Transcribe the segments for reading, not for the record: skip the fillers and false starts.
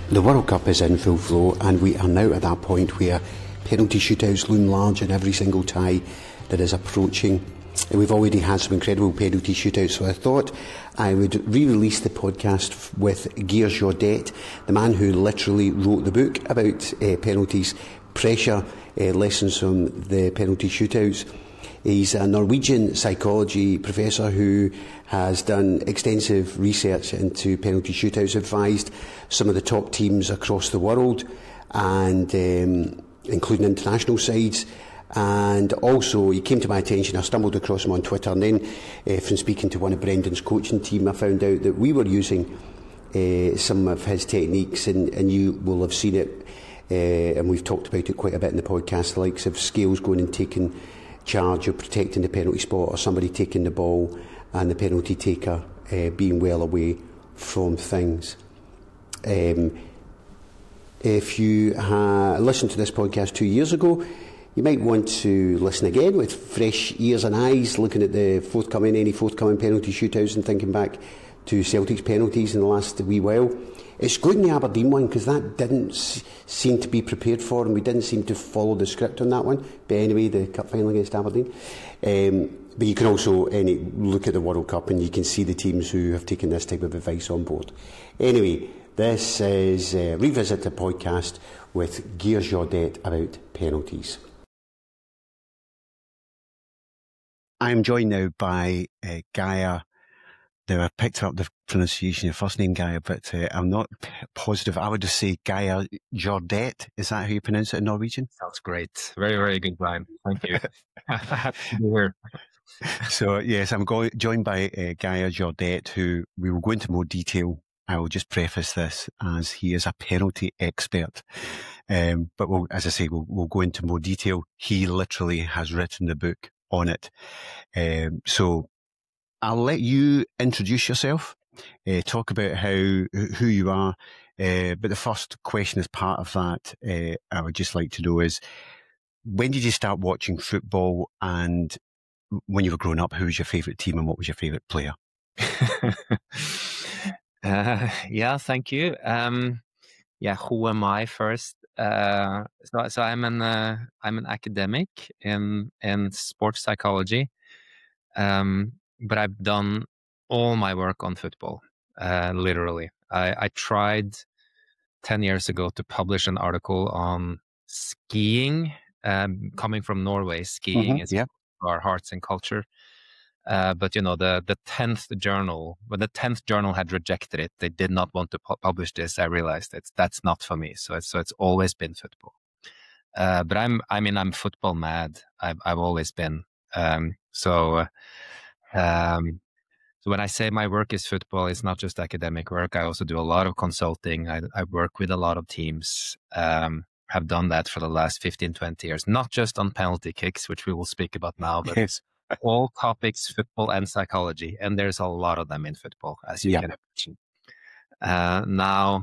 The World Cup is in full flow, and we are now at that point where penalty shootouts loom large in every single tie that is approaching. We've already had some incredible penalty shootouts, so I thought I would re-release the podcast with Geert Jordet, the man who literally wrote the book about penalties, pressure, lessons from the penalty shootouts. He's a Norwegian psychology professor who has done extensive research into penalty shootouts, advised some of the top teams across the world, and including international sides. And also, he came to my attention, I stumbled across him on Twitter, and then from speaking to one of Brendan's coaching team, I found out that we were using some of his techniques, and you will have seen it, and we've talked about it quite a bit in the podcast, the likes of Scales going and taking charge of protecting the penalty spot, or somebody taking the ball and the penalty taker being well away from things. If you listened to this podcast 2 years ago, you might want to listen again with fresh ears and eyes, looking at any forthcoming penalty shootouts and thinking back to Celtic's penalties in the last wee while. Excluding the Aberdeen one, because that didn't seem to be prepared for, and we didn't seem to follow the script on that one. But anyway, the cup final against Aberdeen. But you can also look at the World Cup, and you can see the teams who have taken this type of advice on board. Anyway, this is Revisit the Podcast with Geert Jordet about penalties. I'm joined now by Geert. Now, I picked up the pronunciation of your first name, Geert, but I'm not positive. I would just say Geert Jordet. Is that how you pronounce it in Norwegian? Sounds great. Very, very good line. Thank you. Happy to be here. So, yes, I'm joined by Geert Jordet, who we will go into more detail. I will just preface this as he is a penalty expert. But as I say, we'll go into more detail. He literally has written the book on it. So I'll let you introduce yourself, talk about who you are. But the first question as part of that, I would just like to know is, when did you start watching football, and when you were growing up, who was your favourite team and what was your favourite player? Yeah, thank you. Who am I first? So I'm an academic in sports psychology. But I've done all my work on football, literally. I tried 10 years ago to publish an article on skiing, coming from Norway. Skiing is our hearts and culture. But the 10th journal, when the 10th journal had rejected it, they did not want to publish this. I realized that's not for me. So it's always been football. But I'm football mad. I've always been. So when I say my work is football, it's not just academic work. I also do a lot of consulting. I work with a lot of teams. Have done that for the last 15, 20 years, not just on penalty kicks, which we will speak about now, but Yes. all topics, football and psychology. And there's a lot of them in football, as you can imagine.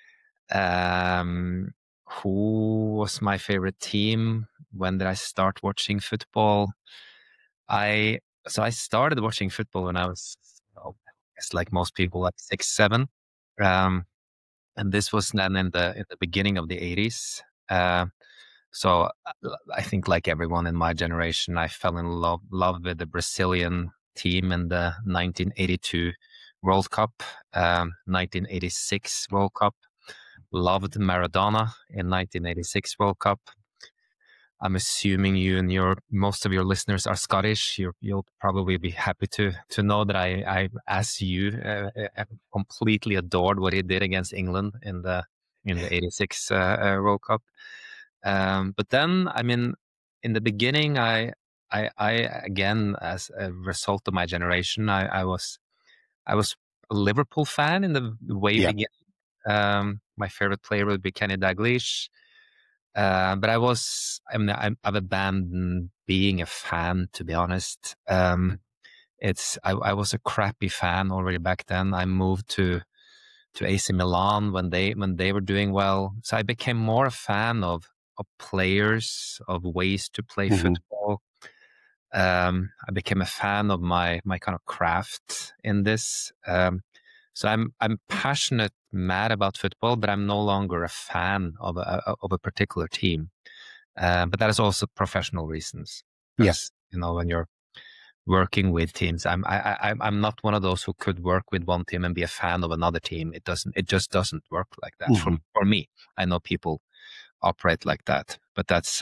Who was my favorite team? When did I start watching football? I started watching football when I was, like most people, like 6, 7. And this was then in the beginning of the 80s. So I think, like everyone in my generation, I fell in love with the Brazilian team in the 1982 World Cup, 1986 World Cup. Loved Maradona in 1986 World Cup. I'm assuming you and most of your listeners are Scottish. You'll probably be happy to know that I as you, completely adored what he did against England in the 86 World Cup. But then, in the beginning, I again, as a result of my generation, I was a Liverpool fan in the way began. My favorite player would be Kenny Dalglish. But I've abandoned being a fan, to be honest. I was a crappy fan already back then. I moved to AC Milan when they were doing well. So I became more a fan of players, of ways to play football. I became a fan of my kind of craft in this. So I'm passionate, mad about football, but I'm no longer a fan of a particular team. But that is also professional reasons. Yeah. Because, when you're working with teams, I'm not one of those who could work with one team and be a fan of another team. It just doesn't work like that for me. I know people operate like that, but that's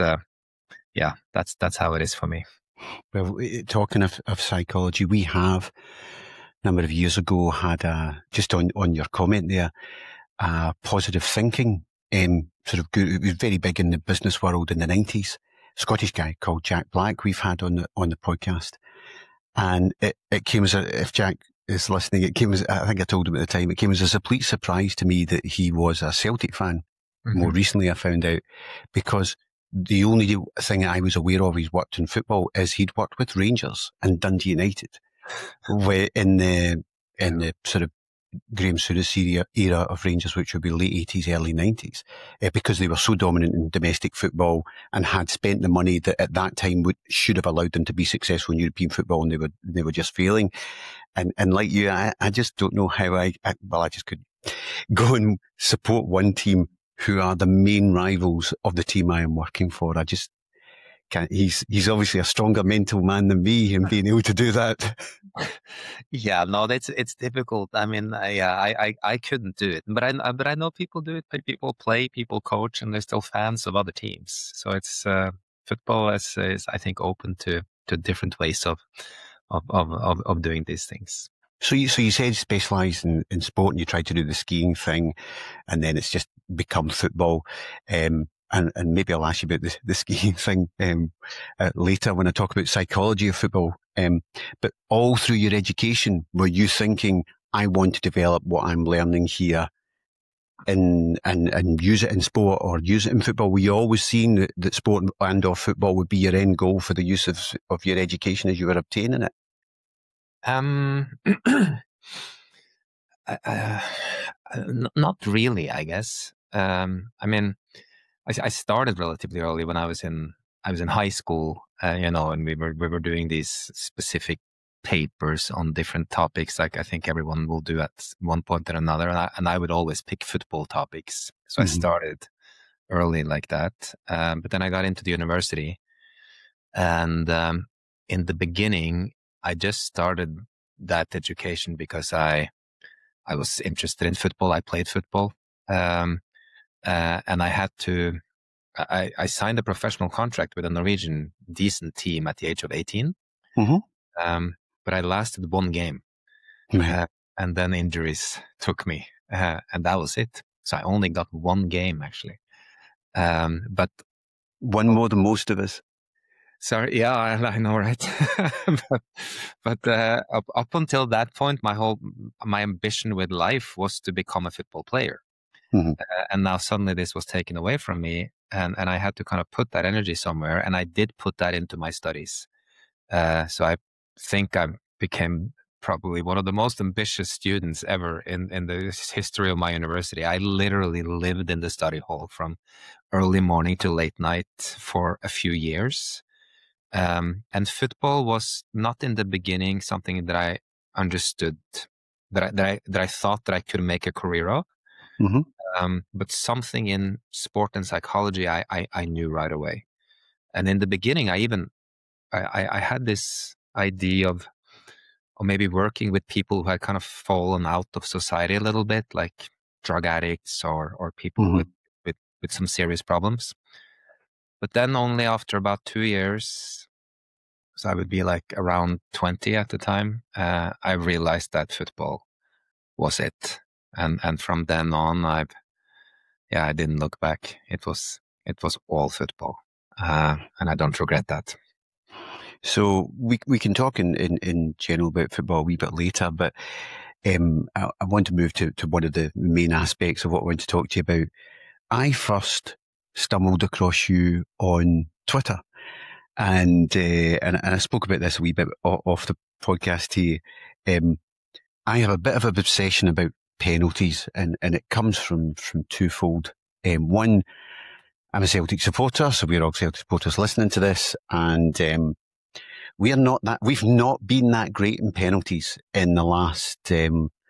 how it is for me. Well, talking of psychology, we have a number of years ago had just on your comment there, positive thinking, sort of good. It was very big in the business world in the 90s. Scottish guy called Jack Black we've had on the podcast. And it came as if Jack is listening, it came as, I think I told him at the time, it came as a complete surprise to me that he was a Celtic fan. Mm-hmm. More recently I found out, because the only thing I was aware of he's worked in football is he'd worked with Rangers and Dundee United in the sort of Graham Souness era of Rangers, which would be late 80s, early 90s, because they were so dominant in domestic football and had spent the money that at that time should have allowed them to be successful in European football, and they were just failing. And like you, I just don't know how I just could go and support one team who are the main rivals of the team I am working for. I just can't. He's obviously a stronger mental man than me in being able to do that. Yeah, no, it's difficult. I mean, I couldn't do it, but I know people do it. People play, people coach, and they're still fans of other teams. So it's football is I think open to different ways of doing these things. So you said you specialise in sport, and you tried to do the skiing thing, and then it's just become football. And maybe I'll ask you about the skiing thing later when I talk about psychology of football. But all through your education, were you thinking, I want to develop what I'm learning here and use it in sport or use it in football? Were you always seeing that sport and or football would be your end goal for the use of your education as you were obtaining it? Not really, I guess. I mean, I started relatively early when I was in high school, and we were doing these specific papers on different topics, like I think everyone will do at one point or another, and I would always pick football topics. So I started early like that, but then I got into the university, and in the beginning, I just started that education because I was interested in football. I played football, and I had to. I signed a professional contract with a Norwegian decent team at the age of 18. Mm-hmm. But I lasted one game, and then injuries took me, and that was it. So I only got one game actually, but one more than most of us. Sorry, yeah, I know, right? but up until that point, my ambition with life was to become a football player, and now suddenly this was taken away from me, and I had to kind of put that energy somewhere, and I did put that into my studies. So I think I became probably one of the most ambitious students ever in the history of my university. I literally lived in the study hall from early morning to late night for a few years. And football was not in the beginning something that I understood, that I thought that I could make a career of. Mm-hmm. But something in sport and psychology I knew right away. And in the beginning, I had this idea of maybe working with people who had kind of fallen out of society a little bit, like drug addicts or people with some serious problems. But then only after about 2 years, so I would be like around 20 at the time, I realized that football was it. And from then on, I didn't look back. It was all football. And I don't regret that. So we can talk in general about football a wee bit later, but I want to move to one of the main aspects of what I want to talk to you about. I first stumbled across you on Twitter, and I spoke about this a wee bit off the podcast to you. I have a bit of an obsession about penalties, and it comes from twofold. One, I'm a Celtic supporter, so we're all Celtic supporters listening to this, and we've not been that great in penalties in the last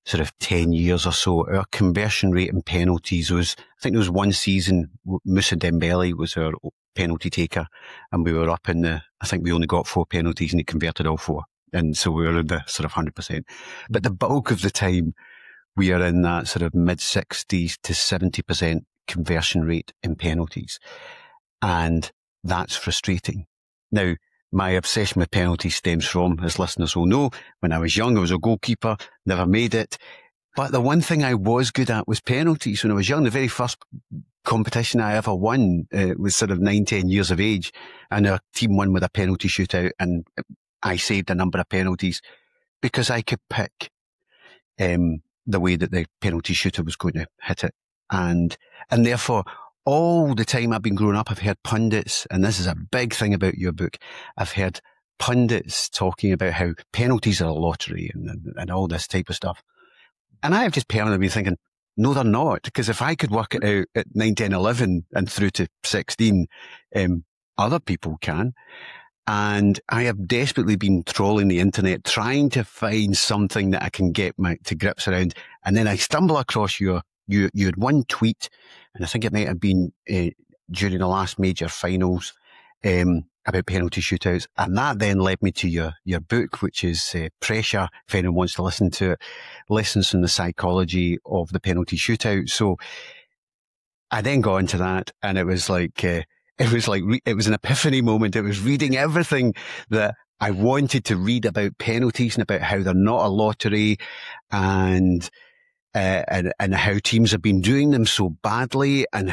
sort of 10 years or so, our conversion rate in penalties was, I think there was one season, Moussa Dembele was our penalty taker, and we were up in I think we only got 4 penalties and he converted all 4. And so we were in the sort of 100%. But the bulk of the time, we are in that sort of mid-60s to 70% conversion rate in penalties. And that's frustrating. Now, my obsession with penalties stems from, as listeners will know, when I was young, I was a goalkeeper, never made it. But the one thing I was good at was penalties. When I was young, the very first competition I ever won was sort of 9-10 years of age. And our team won with a penalty shootout, and I saved a number of penalties because I could pick the way that the penalty shooter was going to hit it. And therefore, all the time I've been growing up, I've heard pundits, and this is a big thing about your book, I've heard pundits talking about how penalties are a lottery and all this type of stuff. And I have just permanently been thinking, no, they're not. Because if I could work it out at 9, 10, 11 and through to 16, other people can. And I have desperately been trawling the internet, trying to find something that I can get to grips around. And then I stumble across you had one tweet, and I think it might have been during the last major finals, about penalty shootouts. And that then led me to your book, which is Pressure, if anyone wants to listen to it, Lessons from the Psychology of the Penalty Shootout. So I then got into that, and it was like, it was an epiphany moment. It was reading everything that I wanted to read about penalties and about how they're not a lottery, and how teams have been doing them so badly, and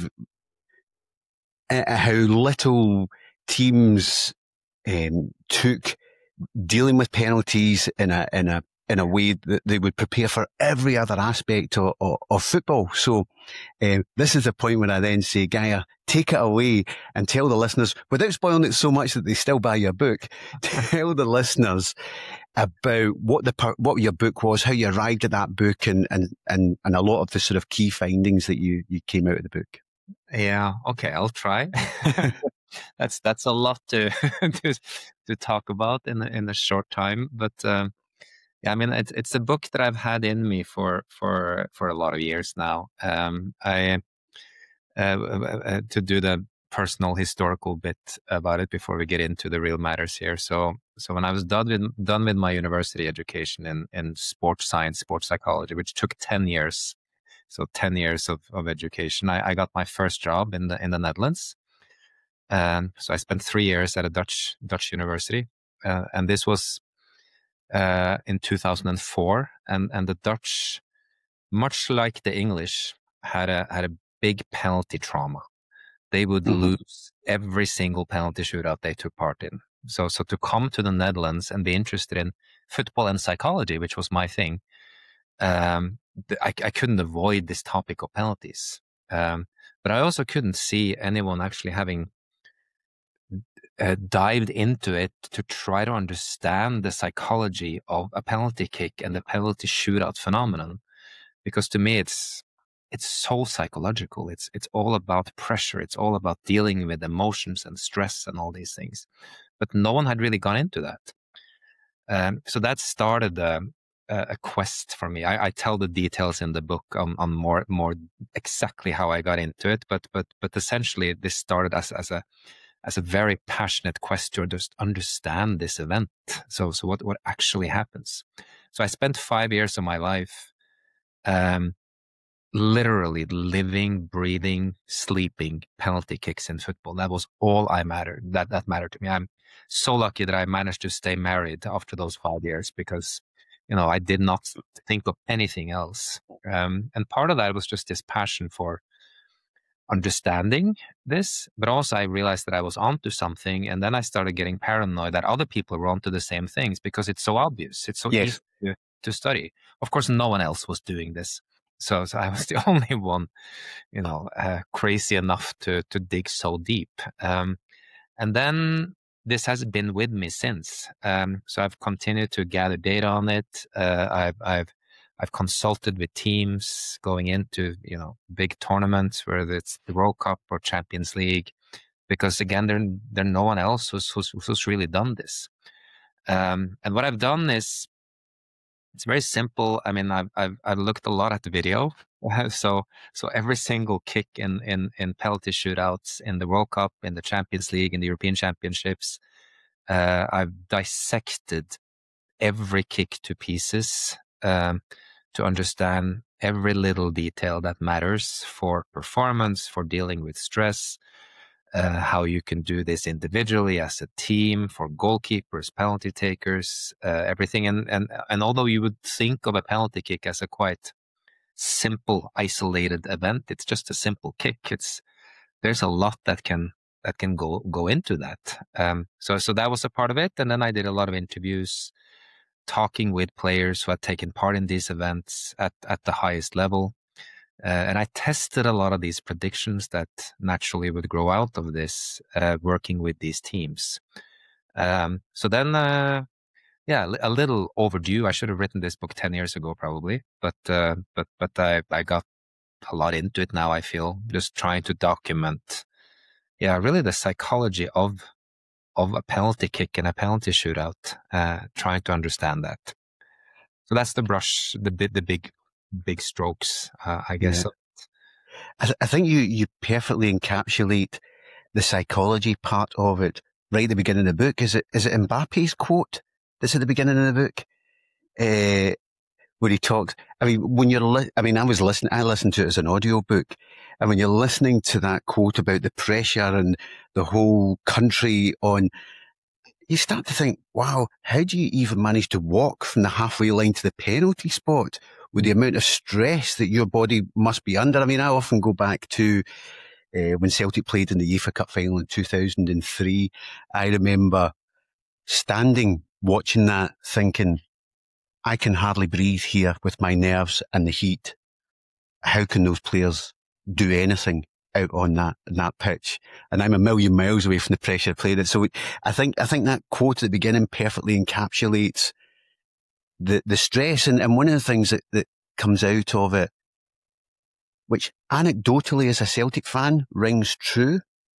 how little teams took dealing with penalties in a way that they would prepare for every other aspect of football. So this is the point where I then say, Gaia, take it away and tell the listeners, without spoiling it so much that they still buy your book, tell the listeners about what your book was, how you arrived at that book, and a lot of the sort of key findings that you came out of the book. Yeah, okay, I'll try. That's a lot to talk about in a short time, but yeah, I mean it's a book that I've had in me for a lot of years now. I to do the personal historical bit about it before we get into the real matters here. So when I was done with my university education in sports science, sports psychology, which took 10 years. So 10 years of education. I got my first job in the Netherlands. So I spent 3 years at a Dutch university. And this was in 2004. And the Dutch, much like the English, had a big penalty trauma. They would lose every single penalty shootout they took part in. So to come to the Netherlands and be interested in football and psychology, which was my thing, I couldn't avoid this topic of penalties. But I also couldn't see anyone actually having dived into it to try to understand the psychology of a penalty kick and the penalty shootout phenomenon. Because to me, it's so psychological. It's all about pressure. It's all about dealing with emotions and stress and all these things. But no one had really gone into that. So that started a quest for me. I tell the details in the book on more exactly how I got into it, but essentially this started as a very passionate quest to just understand this event. So what actually happens? So I spent 5 years of my life, literally living, breathing, sleeping penalty kicks in football. That was all that mattered to me. I'm so lucky that I managed to stay married after those 5 years because, I did not think of anything else. And part of that was just this passion for understanding this, but also I realized that I was onto something, and then I started getting paranoid that other people were onto the same things because it's so obvious. It's so easy to study. Of course, no one else was doing this. So I was the only one, crazy enough to dig so deep. And then this has been with me since. So I've continued to gather data on it. I've consulted with teams going into, big tournaments, whether it's the World Cup or Champions League, because again, there's no one else who's really done this. And what I've done is It's very simple. I mean, I've looked a lot at the video. So every single kick in penalty shootouts in the World Cup, in the Champions League, in the European Championships, I've dissected every kick to pieces to understand every little detail that matters for performance, for dealing with stress, how you can do this individually as a team, for goalkeepers, penalty takers, everything. And although you would think of a penalty kick as a quite simple, isolated event, it's just a simple kick. There's a lot that can go into that. So that was a part of it. And then I did a lot of interviews, talking with players who had taken part in these events at the highest level. And I tested a lot of these predictions that naturally would grow out of this, working with these teams. So then, a little overdue. I should have written this book 10 years ago, probably, but I got a lot into it now. I feel just trying to document, really the psychology of a penalty kick and a penalty shootout, trying to understand that. So that's the brush, the big strokes, I guess. Yeah. I think you perfectly encapsulate the psychology part of it right at the beginning of the book. Is it Mbappe's quote that's at the beginning of the book? Where he talks, I mean, when you're, I listened to it as an audio book, and when you're listening to that quote about the pressure and the whole country on, you start to think, wow, how do you even manage to walk from the halfway line to the penalty spot with the amount of stress that your body must be under? I mean, I often go back to when Celtic played in the UEFA Cup final in 2003. I remember standing, watching that, thinking, I can hardly breathe here with my nerves and the heat. How can those players do anything out on that pitch? And I'm a million miles away from the pressure of playing it. So I think that quote at the beginning perfectly encapsulates the stress. And one of the things that comes out of it, which anecdotally as a Celtic fan rings true,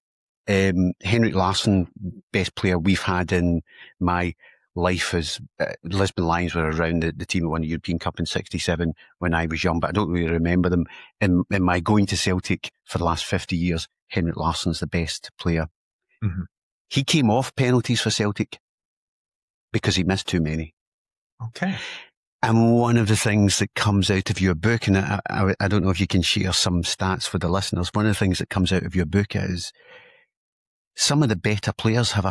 Henrik Larsson, best player we've had in my life, as Lisbon Lions were around the team that won the European Cup in '67 when I was young, but I don't really remember them. In my going to Celtic for the last 50 years, Henrik Larsson's the best player. Mm-hmm. He came off penalties for Celtic because he missed too many. Okay. And one of the things that comes out of your book, and I don't know if you can share some stats for the listeners, one of the things that comes out of your book is some of the better players have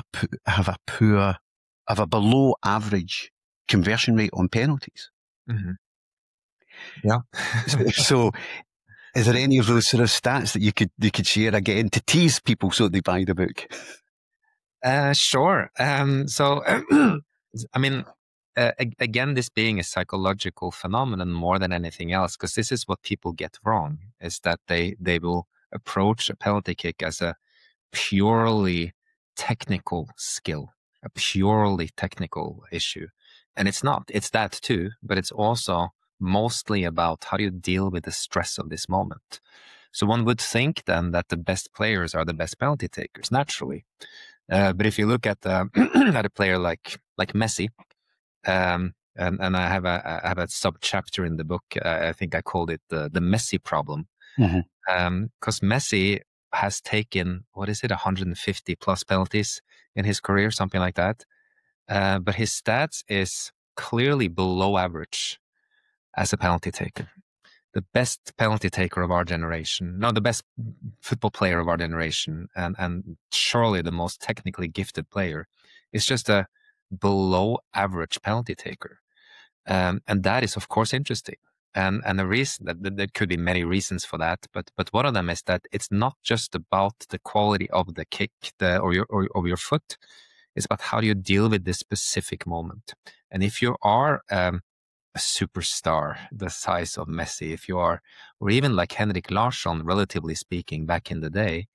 a below average conversion rate on penalties. Mm-hmm. Yeah. So is there any of those sort of stats that you could share again to tease people so they buy the book? Sure. So, I mean, again, this being a psychological phenomenon more than anything else, because this is what people get wrong, is that they will approach a penalty kick as a purely technical skill, a purely technical issue. And it's not. It's that too, but it's also mostly about how do you deal with the stress of this moment. So one would think then that the best players are the best penalty takers, naturally. But if you look at at a player like Messi, and I have a sub chapter in the book. I think I called it the Messi problem, because Messi has taken, what is it, 150 plus penalties in his career, something like that. But his stats is clearly below average as a penalty taker. The best penalty taker of our generation, no, the best football player of our generation, and surely the most technically gifted player, is just a below average penalty taker. And that is, of course, interesting. And the reason that there could be many reasons for that, but one of them is that it's not just about the quality of the kick or your foot. It's about how do you deal with this specific moment. And if you are a superstar the size of Messi, if you are, or even like Henrik Larsson, relatively speaking, back in the day,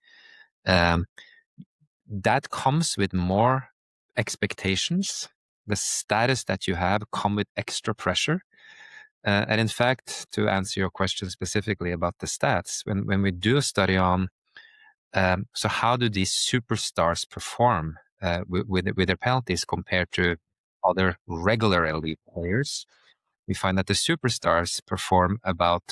that comes with more expectations. The status that you have come with extra pressure. And in fact, to answer your question specifically about the stats, when we do a study on, so how do these superstars perform with their penalties compared to other regular elite players, we find that the superstars perform about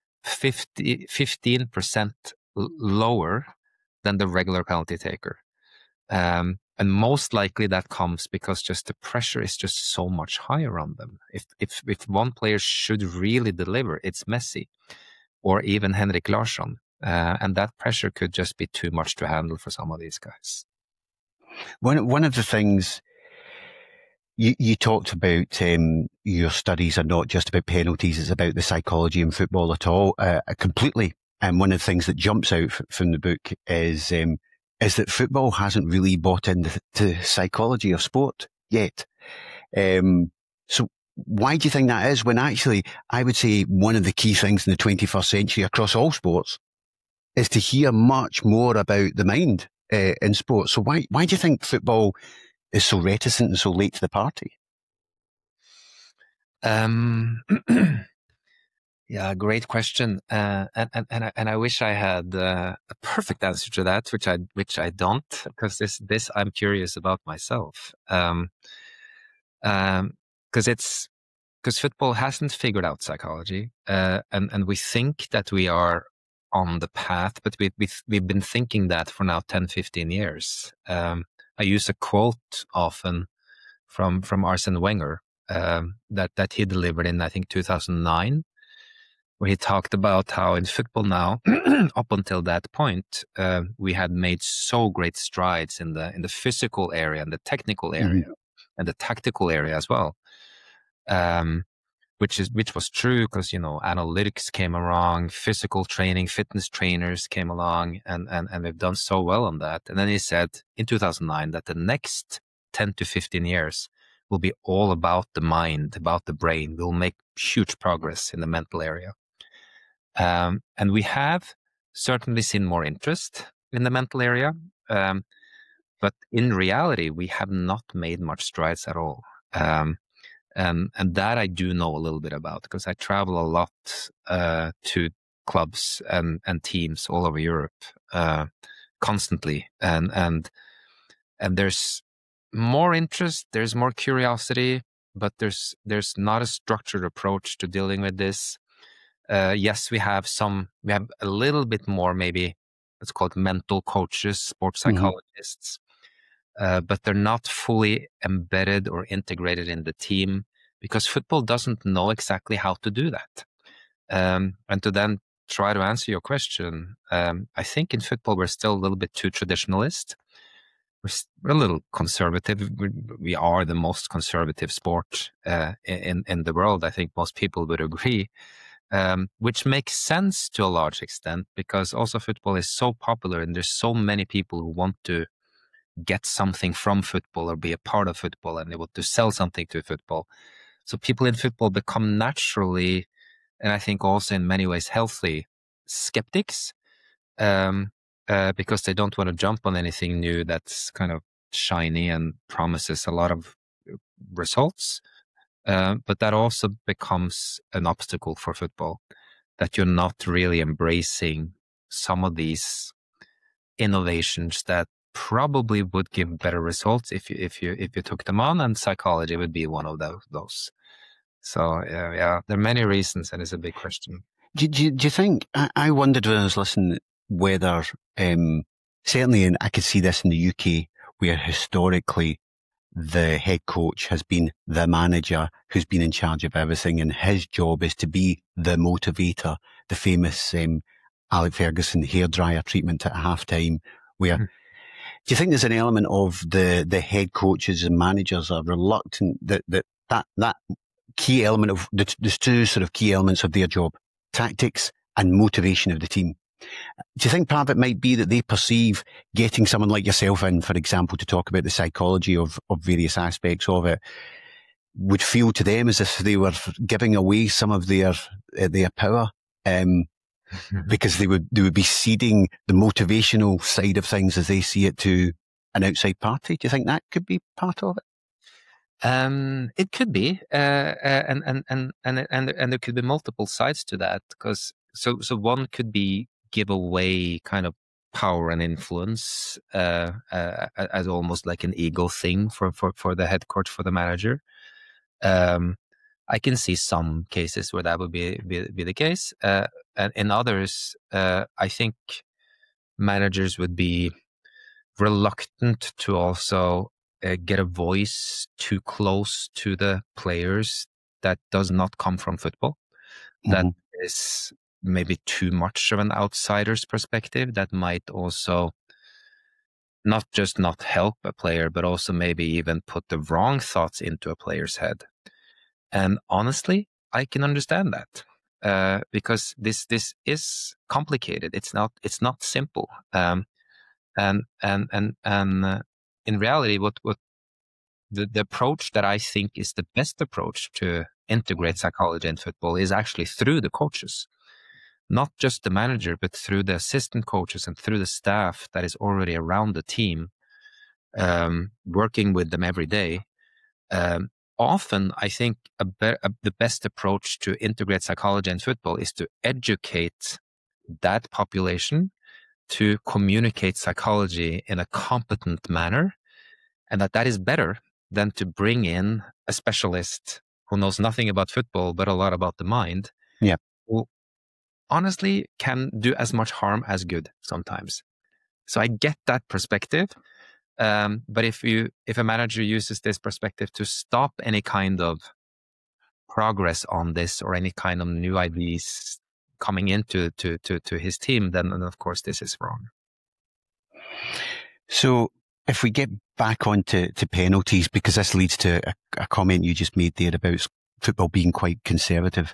15% lower than the regular penalty taker. And most likely that comes because just the pressure is just so much higher on them. If one player should really deliver, it's Messi or even Henrik Larsson. And that pressure could just be too much to handle for some of these guys. One of the things you talked about, your studies are not just about penalties, it's about the psychology in football at all, completely. And one of the things that jumps out from the book is that football hasn't really bought into psychology of sport yet. So why do you think that is, when actually I would say one of the key things in the 21st century across all sports is to hear much more about the mind in sport? So why do you think football is so reticent and so late to the party? Yeah, great question. And I wish I had a perfect answer to that, which I don't, because this I'm curious about myself. Because football hasn't figured out psychology, and we think that we are on the path, but we've been thinking that for now 10, 15 years. I use a quote often from Arsene Wenger that he delivered in, I think, 2009, where he talked about how in football now, up until that point, we had made so great strides in the physical area and the technical area and the tactical area as well. Which was true because, analytics came along, physical training, fitness trainers came along, and they've done so well on that. And then he said in 2009 that the next 10 to 15 years will be all about the mind, about the brain. We'll make huge progress in the mental area. And we have certainly seen more interest in the mental area. But in reality, we have not made much strides at all. And that I do know a little bit about because I travel a lot to clubs and teams all over Europe constantly, and there's more interest, there's more curiosity, but there's not a structured approach to dealing with this. Yes, we have a little bit more, maybe let's call it mental coaches, sports psychologists. But they're not fully embedded or integrated in the team because football doesn't know exactly how to do that. And to then try to answer your question, I think in football we're still a little bit too traditionalist. We're a little conservative. We are the most conservative sport in the world. I think most people would agree, which makes sense to a large extent because also football is so popular and there's so many people who want to get something from football or be a part of football, and they want to sell something to football. So people in football become naturally, and I think also in many ways healthy, skeptics, because they don't want to jump on anything new that's kind of shiny and promises a lot of results. But that also becomes an obstacle for football, that you're not really embracing some of these innovations that probably would give better results if you took them on, and psychology would be one of those. So yeah, there are many reasons, and it's a big question. Do you think? I wondered when I was listening whether certainly, and I could see this in the UK, where historically the head coach has been the manager who's been in charge of everything, and his job is to be the motivator. The famous Alec Ferguson hairdryer treatment at halftime, where. Do you think there's an element of the head coaches and managers are reluctant that key element of there's two sort of key elements of their job, tactics and motivation of the team? Do you think part of it might be that they perceive getting someone like yourself in, for example, to talk about the psychology of various aspects of it would feel to them as if they were giving away some of their power? Because they would be ceding the motivational side of things as they see it to an outside party. Do you think that could be part of it? It could be, and there could be multiple sides to that. Because so one could be give away kind of power and influence as almost like an ego thing for the head coach, for the manager. I can see some cases where that would be the case. And in others, I think managers would be reluctant to also get a voice too close to the players that does not come from football. That is maybe too much of an outsider's perspective that might also not just not help a player, but also maybe even put the wrong thoughts into a player's head. And honestly, I can understand that because this is complicated. It's not simple. And in reality, what the approach that I think is the best approach to integrate psychology in football is actually through the coaches, not just the manager, but through the assistant coaches and through the staff that is already around the team, working with them every day. Often, I think the best approach to integrate psychology in football is to educate that population to communicate psychology in a competent manner, and that is better than to bring in a specialist who knows nothing about football but a lot about the mind. Yeah, who honestly can do as much harm as good sometimes. So I get that perspective. But if a manager uses this perspective to stop any kind of progress on this or any kind of new ideas coming into to his team, then of course this is wrong. So if we get back onto penalties, because this leads to a comment you just made there about football being quite conservative.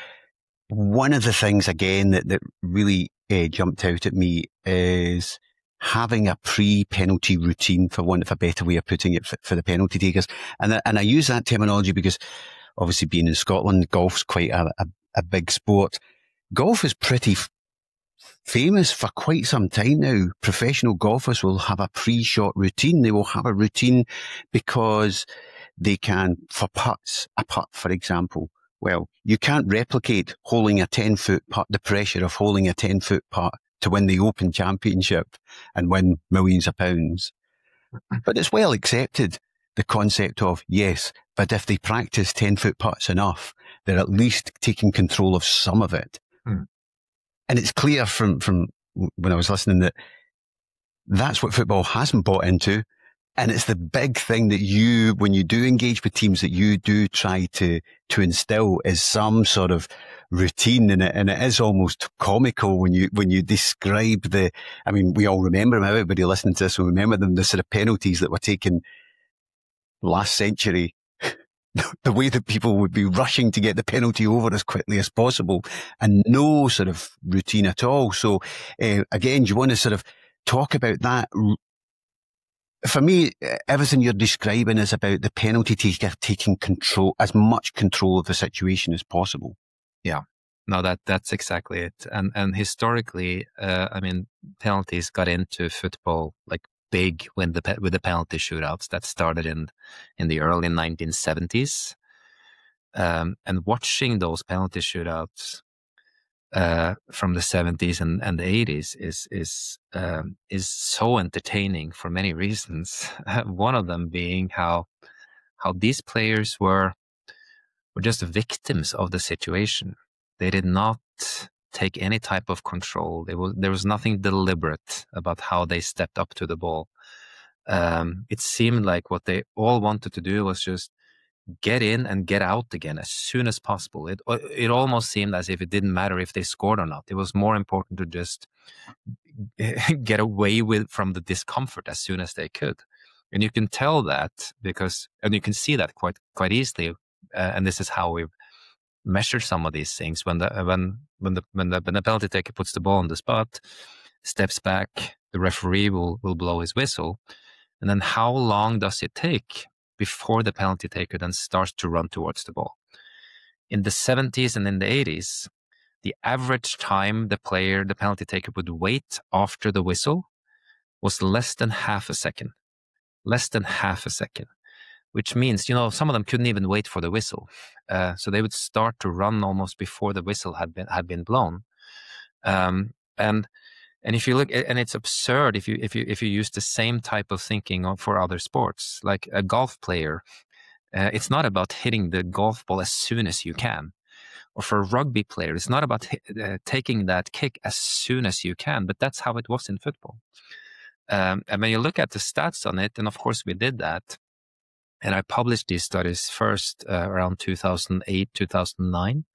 One of the things, again, that really jumped out at me is having a pre-penalty routine, for want of a better way of putting it, for the penalty takers. And I use that terminology because obviously being in Scotland, golf's quite a big sport. Golf is pretty famous for quite some time now. Professional golfers will have a pre-shot routine. They will have a routine because they can, for putts, a putt, for example. Well, you can't replicate holding a 10-foot putt, the pressure of holding a 10-foot putt to win the Open Championship and win millions of pounds. But it's well accepted, the concept of, yes, but if they practice 10-foot putts enough, they're at least taking control of some of it. And it's clear from when I was listening that that's what football hasn't bought into. And it's the big thing that when you do engage with teams, that you do try to instill is some sort of routine in it. And it is almost comical when you describe we all remember them, everybody listening to this will remember them, the sort of penalties that were taken last century. The way that people would be rushing to get the penalty over as quickly as possible and no sort of routine at all. So, again, do you want to sort of talk about that? For me, everything you're describing is about the penalty taker taking control, as much control of the situation as possible. Yeah, no, that's exactly it. And historically, penalties got into football like big with the penalty shootouts that started in the early 1970s. And watching those penalty shootouts from the 70s and the 80s is so entertaining for many reasons. One of them being how these players were just victims of the situation. They did not take any type of control. There was nothing deliberate about how they stepped up to the ball. It seemed like what they all wanted to do was just get in and get out again as soon as possible. It almost seemed as if it didn't matter if they scored or not. It was more important to just get away from the discomfort as soon as they could. And you can tell that and you can see that quite easily. And this is how we've measured some of these things. When the penalty taker puts the ball on the spot, steps back, the referee will blow his whistle. And then how long does it take before the penalty taker then starts to run towards the ball? In the 70s and in the 80s, the average time the penalty taker would wait after the whistle was less than half a second. Less than half a second, which means, some of them couldn't even wait for the whistle. So they would start to run almost before the whistle had been blown. And if you look, and it's absurd if you use the same type of thinking for other sports, like a golf player. It's not about hitting the golf ball as soon as you can. Or for a rugby player, it's not about taking that kick as soon as you can, but that's how it was in football. And when you look at the stats on it, and of course we did that, and I published these studies first around 2008, 2009.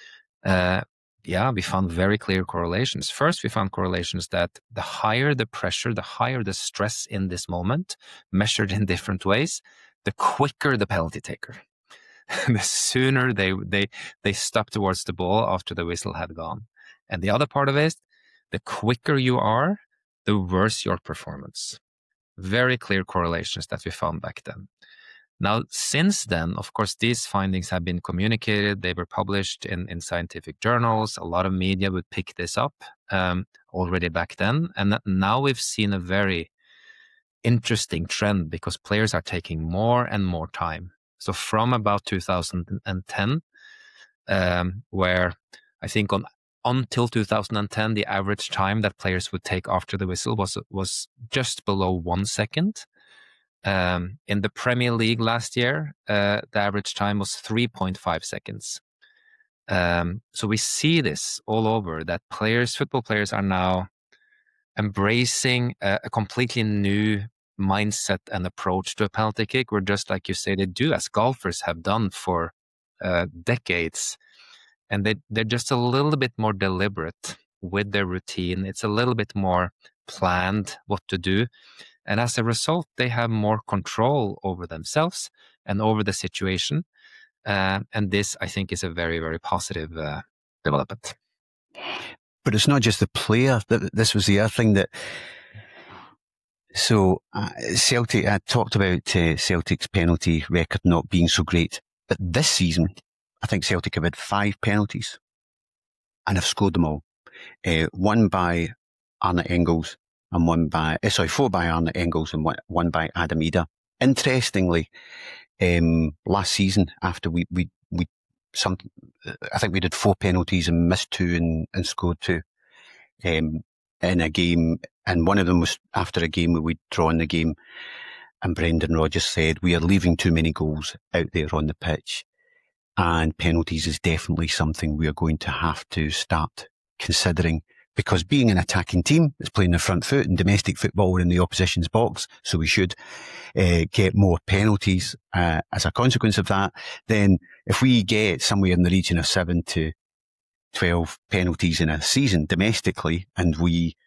We found very clear correlations. First, we found correlations that the higher the pressure, the higher the stress in this moment, measured in different ways, the quicker the penalty taker. The sooner they stop towards the ball after the whistle had gone. And the other part of it, the quicker you are, the worse your performance. Very clear correlations that we found back then. Now, since then, of course, these findings have been communicated. They were published in scientific journals. A lot of media would pick this up already back then. And now we've seen a very interesting trend because players are taking more and more time. So from about 2010, where I think until 2010, the average time that players would take after the whistle was just below 1 second. In the Premier League last year, the average time was 3.5 seconds. So we see this all over, that football players are now embracing a completely new mindset and approach to a penalty kick, where just like you say, they do as golfers have done for decades. And they're just a little bit more deliberate with their routine. It's a little bit more planned what to do. And as a result, they have more control over themselves and over the situation. And this, I think, is a very, very positive development. But it's not just the player. This was the other thing that... So Celtic, I talked about Celtic's penalty record not being so great. But this season, I think Celtic have had 5 penalties and have scored them all. One by Arne Engels and 4 by Arne Engels and one by Adam Ida. Interestingly, last season, after I think we did 4 penalties and missed 2 and scored 2 in a game, and one of them was after a game where we'd drawn the game, and Brendan Rodgers said, we are leaving too many goals out there on the pitch, and penalties is definitely something we are going to have to start considering, because being an attacking team is playing the front foot, and domestic football, we're in the opposition's box, so we should get more penalties as a consequence of that. Then if we get somewhere in the region of 7 to 12 penalties in a season domestically, and we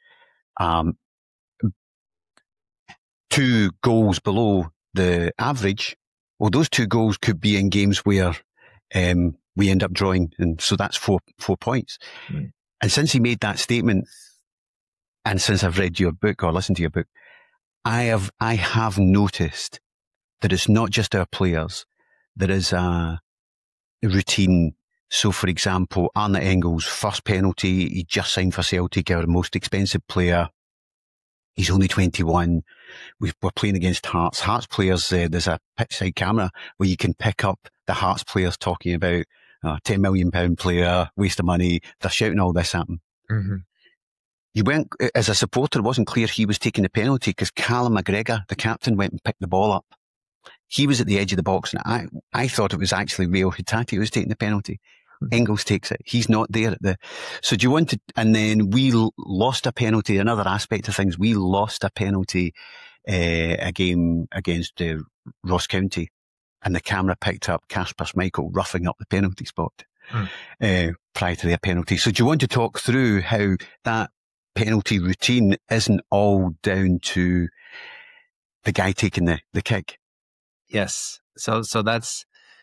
2 goals below the average, well, those 2 goals could be in games where we end up drawing, and so that's 4 points. Mm. And since he made that statement, and since I've read your book or listened to your book, I have noticed that it's not just our players. There is a routine. So, for example, Arne Engels' first penalty, he just signed for Celtic, our most expensive player. He's only 21. We're playing against Hearts. Hearts players, there's a pitchside camera where you can pick up the Hearts players talking about £10 million player, waste of money. They're shouting all this at him. Mm-hmm. You went, as a supporter, it wasn't clear he was taking the penalty because Callum McGregor, the captain, went and picked the ball up. He was at the edge of the box, and I thought it was actually Reo Hatate who was taking the penalty. Mm-hmm. Engels takes it. He's not there at so do you want to, and then we lost a penalty. Another aspect of things, we lost a penalty, a game against Ross County, and the camera picked up Kasper Schmeichel roughing up the penalty spot prior to their penalty. So do you want to talk through how that penalty routine isn't all down to the guy taking the kick? Yes. So that's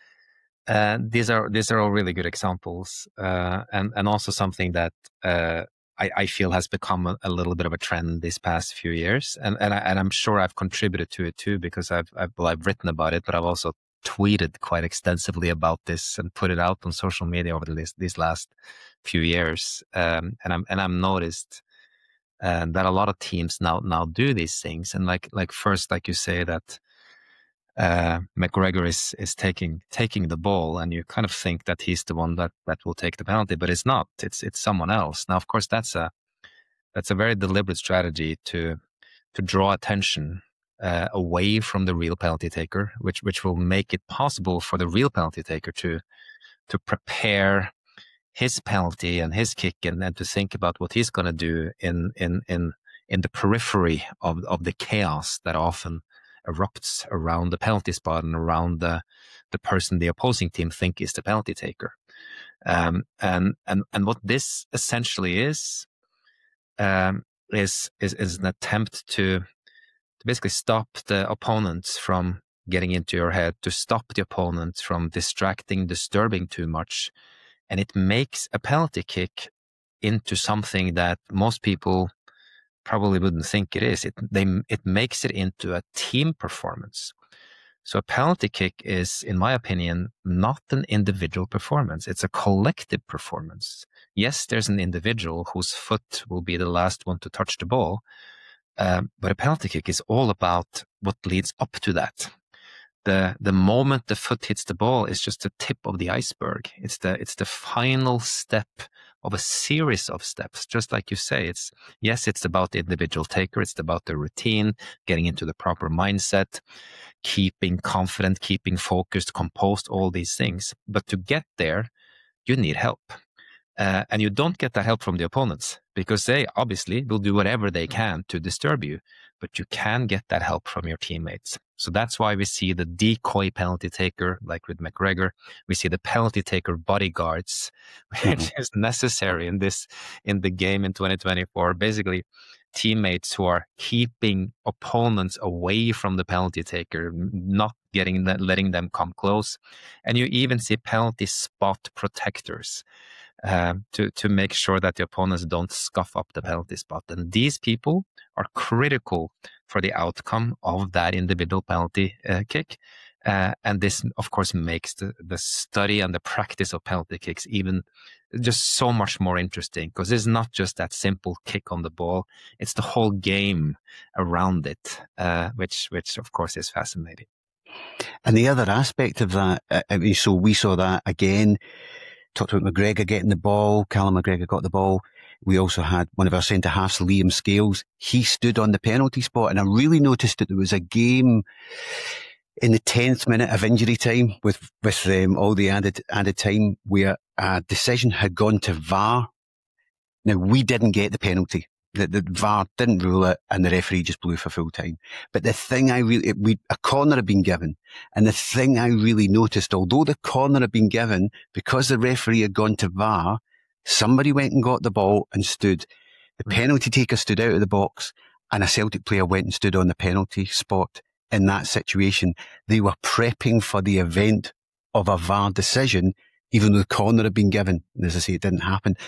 these are all really good examples, and also something that I feel has become a little bit of a trend these past few years, and I'm sure I've contributed to it too, because I've written about it, but I've also tweeted quite extensively about this and put it out on social media over these last few years, and I'm noticed that a lot of teams now do these things, and like first, like you say, that McGregor is taking the ball, and you kind of think that he's the one that will take the penalty, but it's not. It's someone else. Now, of course, that's a very deliberate strategy to draw attention away from the real penalty taker, which will make it possible for the real penalty taker to prepare his penalty and his kick, and to think about what he's going to do in the periphery of the chaos that often erupts around the penalty spot and around the person the opposing team think is the penalty taker. And what this essentially is an attempt to basically stop the opponents from getting into your head, to stop the opponents from disturbing too much. And it makes a penalty kick into something that most people probably wouldn't think it is. It makes it into a team performance. So a penalty kick is, in my opinion, not an individual performance. It's a collective performance. Yes, there's an individual whose foot will be the last one to touch the ball, but a penalty kick is all about what leads up to that. The moment the foot hits the ball is just the tip of the iceberg. It's the final step of a series of steps. Just like you say, it's about the individual taker. It's about the routine, getting into the proper mindset, keeping confident, keeping focused, composed, all these things. But to get there, you need help. And you don't get that help from the opponents, because they obviously will do whatever they can to disturb you, but you can get that help from your teammates. So that's why we see the decoy penalty taker, like with McGregor. We see the penalty taker bodyguards, which is necessary in the game in 2024. Basically, teammates who are keeping opponents away from the penalty taker, not letting them come close. And you even see penalty spot protectors, to make sure that the opponents don't scuff up the penalty spot. And these people are critical for the outcome of that individual penalty kick. And this, of course, makes the study and the practice of penalty kicks even just so much more interesting, because it's not just that simple kick on the ball. It's the whole game around it, which of course is fascinating. And the other aspect of that, so we saw that again. Talked about McGregor getting the ball. Callum McGregor got the ball. We also had one of our centre-halves, Liam Scales. He stood on the penalty spot, and I really noticed that there was a game in the 10th minute of injury time with all the added time where a decision had gone to VAR. Now, we didn't get the penalty. The VAR didn't rule it, and the referee just blew for full time. But the thing a corner had been given, and the thing I really noticed, although the corner had been given, because the referee had gone to VAR, somebody went and got the ball and stood. The penalty taker stood out of the box, and a Celtic player went and stood on the penalty spot in that situation. They were prepping for the event of a VAR decision, even though the corner had been given. And as I say, it didn't happen.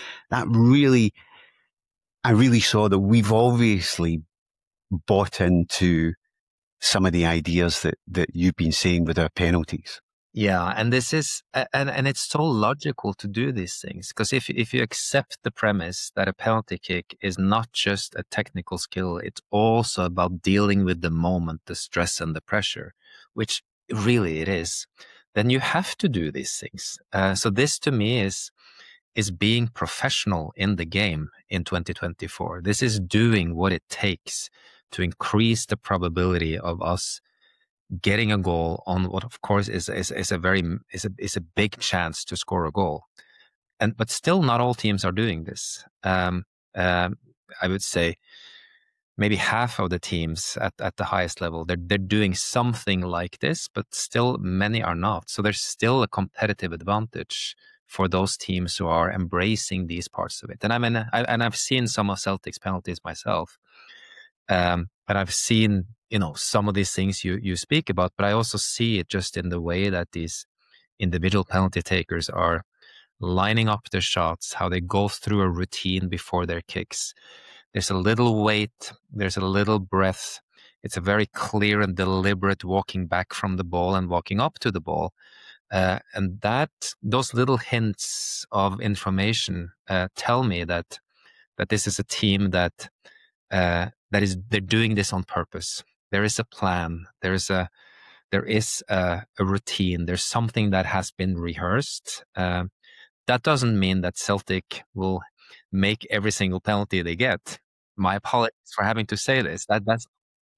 I really saw that we've obviously bought into some of the ideas that you've been saying with our penalties. Yeah, and this is, and it's so logical to do these things, because if you accept the premise that a penalty kick is not just a technical skill, it's also about dealing with the moment, the stress and the pressure, which really it is, then you have to do these things. So this to me is being professional in the game in 2024. This is doing what it takes to increase the probability of us getting a goal on what, of course, is a big chance to score a goal. But still, not all teams are doing this. I would say maybe half of the teams at the highest level, they're doing something like this, but still many are not. So there's still a competitive advantage for those teams who are embracing these parts of it. And I mean, I've seen some of Celtic's penalties myself, and I've seen some of these things you speak about, but I also see it just in the way that these individual penalty takers are lining up their shots, how they go through a routine before their kicks. There's a little weight, there's a little breath. It's a very clear and deliberate walking back from the ball and walking up to the ball. And those little hints of information tell me that this is a team that they're doing this on purpose. There is a plan. There is a routine. There's something that has been rehearsed. That doesn't mean that Celtic will make every single penalty they get. My apologies for having to say this.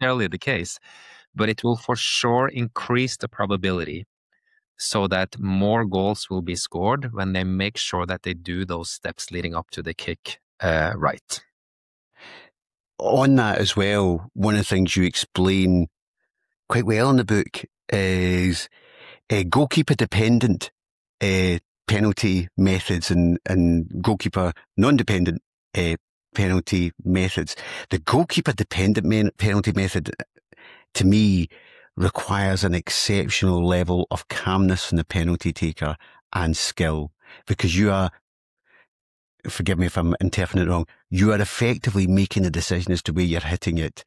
necessarily the case, but it will for sure increase the probability so that more goals will be scored when they make sure that they do those steps leading up to the kick right. On that as well, one of the things you explain quite well in the book is goalkeeper-dependent penalty methods and goalkeeper non-dependent penalty methods. The goalkeeper-dependent penalty method, to me, requires an exceptional level of calmness from the penalty taker and skill, because you are, forgive me if I'm interpreting it wrong, you are effectively making a decision as to where you're hitting it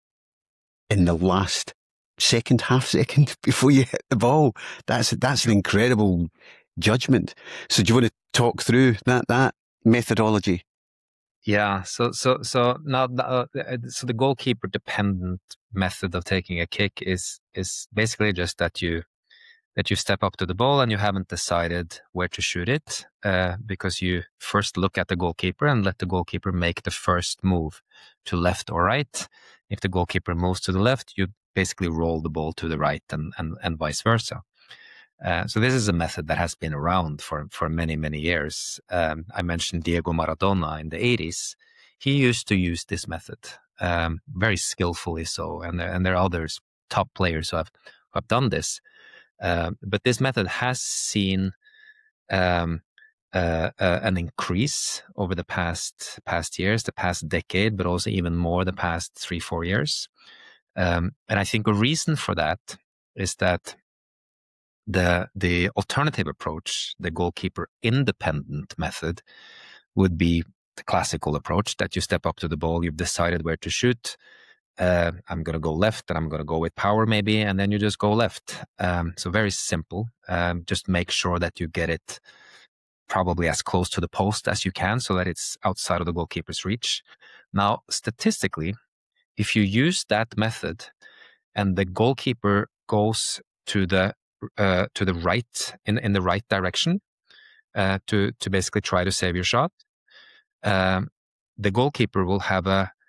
in the last half second before you hit the ball. That's an incredible judgment. So do you want to talk through that methodology? Yeah. So now, so the goalkeeper dependent method of taking a kick is basically just that you step up to the ball and you haven't decided where to shoot it, because you first look at the goalkeeper and let the goalkeeper make the first move to left or right. If the goalkeeper moves to the left, you basically roll the ball to the right and vice versa. So this is a method that has been around for many, many years. I mentioned Diego Maradona in the 80s. He used to use this method, very skillfully so. And there are others, top players who have done this. But this method has seen an increase over the past years, the past decade, but also even more the past 3-4 years. And I think a reason for that is that the alternative approach, the goalkeeper independent method, would be the classical approach that you step up to the ball, you've decided where to shoot. I'm going to go left and I'm going to go with power maybe, and then you just go left. So very simple. Just make sure that you get it probably as close to the post as you can so that it's outside of the goalkeeper's reach. Now, statistically, if you use that method and the goalkeeper goes to the right, in the right direction, to basically try to save your shot, the goalkeeper will have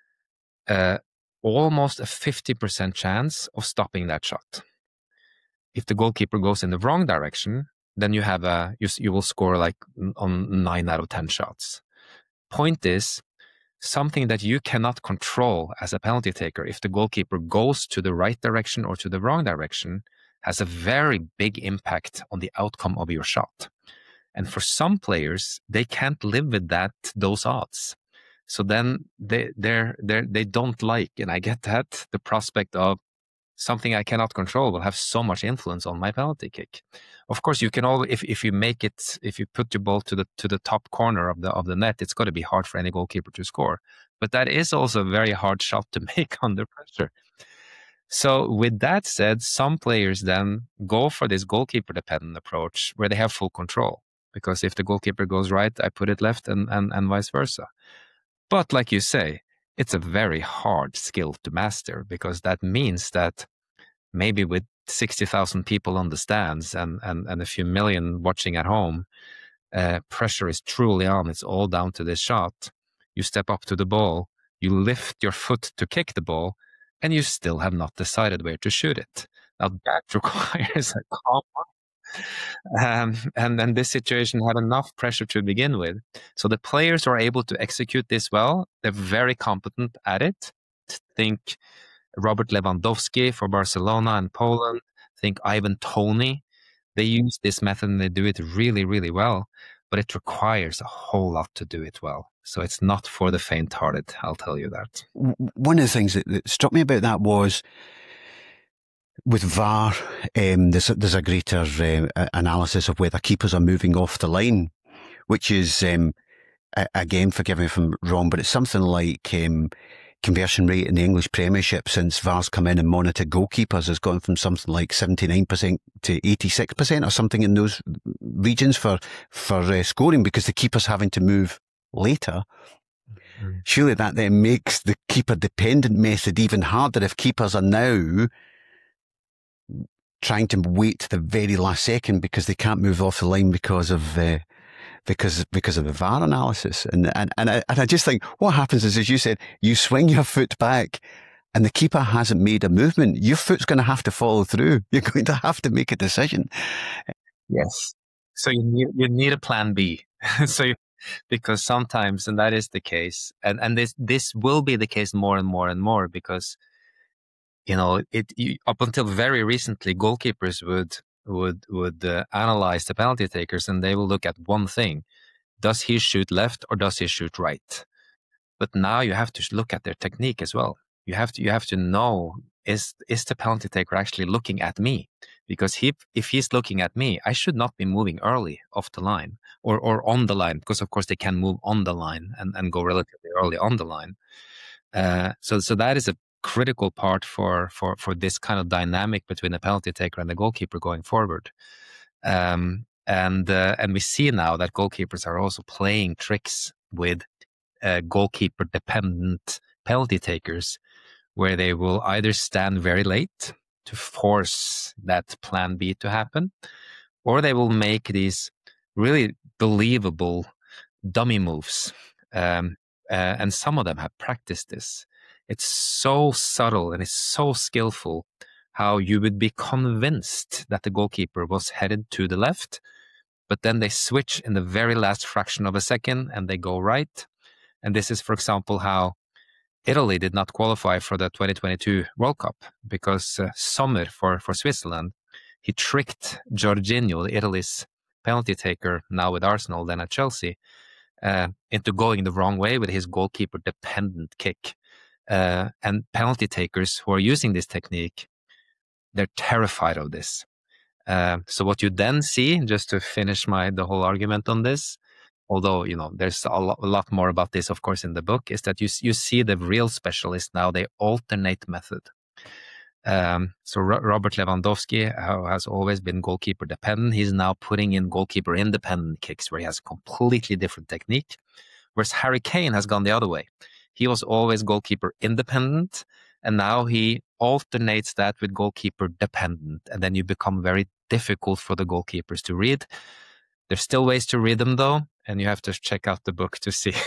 almost a 50% chance of stopping that shot. If the goalkeeper goes in the wrong direction, then you have you will score like on 9 out of 10 shots. Point is, something that you cannot control as a penalty taker, if the goalkeeper goes to the right direction or to the wrong direction, has a very big impact on the outcome of your shot. And for some players, they can't live with those odds. So then they don't like, and I get that, the prospect of something I cannot control will have so much influence on my penalty kick. Of course, you can always, if you make it, if you put your ball to the top corner of the net, it's got to be hard for any goalkeeper to score. But that is also a very hard shot to make under pressure. So with that said, some players then go for this goalkeeper dependent approach where they have full control, because if the goalkeeper goes right, I put it left and vice versa. But like you say, it's a very hard skill to master, because that means that maybe with 60,000 people on the stands and a few million watching at home, pressure is truly on. It's all down to this shot. You step up to the ball, you lift your foot to kick the ball, and you still have not decided where to shoot it. Now that requires a calm mind. And then this situation had enough pressure to begin with. So the players who are able to execute this well, they're very competent at it. Think Robert Lewandowski for Barcelona and Poland. Think Ivan Toney. They use this method and they do it really, really well. But it requires a whole lot to do it well. So it's not for the faint-hearted, I'll tell you that. One of the things that struck me about that was, with VAR, there's a greater analysis of whether keepers are moving off the line, which is, again, forgive me if I'm wrong, but it's something like conversion rate in the English Premiership since VAR's come in and monitored goalkeepers has gone from something like 79% to 86% or something in those regions for scoring, because the keeper's having to move later. Mm-hmm. Surely that then makes the keeper-dependent method even harder if keepers are now trying to wait to the very last second because they can't move off the line because of the VAR analysis. And I just think what happens is, as you said, you swing your foot back and the keeper hasn't made a movement, your foot's going to have to follow through. You're going to have to make a decision. Yes. So you need a plan B. Because sometimes, and that is the case, and this will be the case more and more and more, because up until very recently, goalkeepers would analyze the penalty takers, and they will look at one thing: does he shoot left or does he shoot right? But now you have to look at their technique as well. You have to know, is the penalty taker actually looking at me? Because if he's looking at me, I should not be moving early off the line or on the line, because of course they can move on the line and go relatively early on the line. So that is a critical part for this kind of dynamic between the penalty taker and the goalkeeper going forward. And we see now that goalkeepers are also playing tricks with goalkeeper dependent penalty takers, where they will either stand very late to force that plan B to happen, or they will make these really believable dummy moves. And some of them have practiced this. It's so subtle and it's so skillful how you would be convinced that the goalkeeper was headed to the left, but then they switch in the very last fraction of a second and they go right. And this is, for example, how Italy did not qualify for the 2022 World Cup, because Sommer for Switzerland, he tricked Jorginho, Italy's penalty taker, now with Arsenal, then at Chelsea, into going the wrong way with his goalkeeper-dependent kick. And penalty takers who are using this technique, they're terrified of this. So what you then see, just to finish the whole argument on this, although, there's a lot more about this, of course, in the book, is that you see the real specialists now, they alternate method. So Robert Lewandowski, who has always been goalkeeper dependent, he's now putting in goalkeeper independent kicks, where he has a completely different technique. Whereas Harry Kane has gone the other way. He was always goalkeeper independent, and now he alternates that with goalkeeper dependent. And then you become very difficult for the goalkeepers to read. There's still ways to read them, though, and you have to check out the book to see.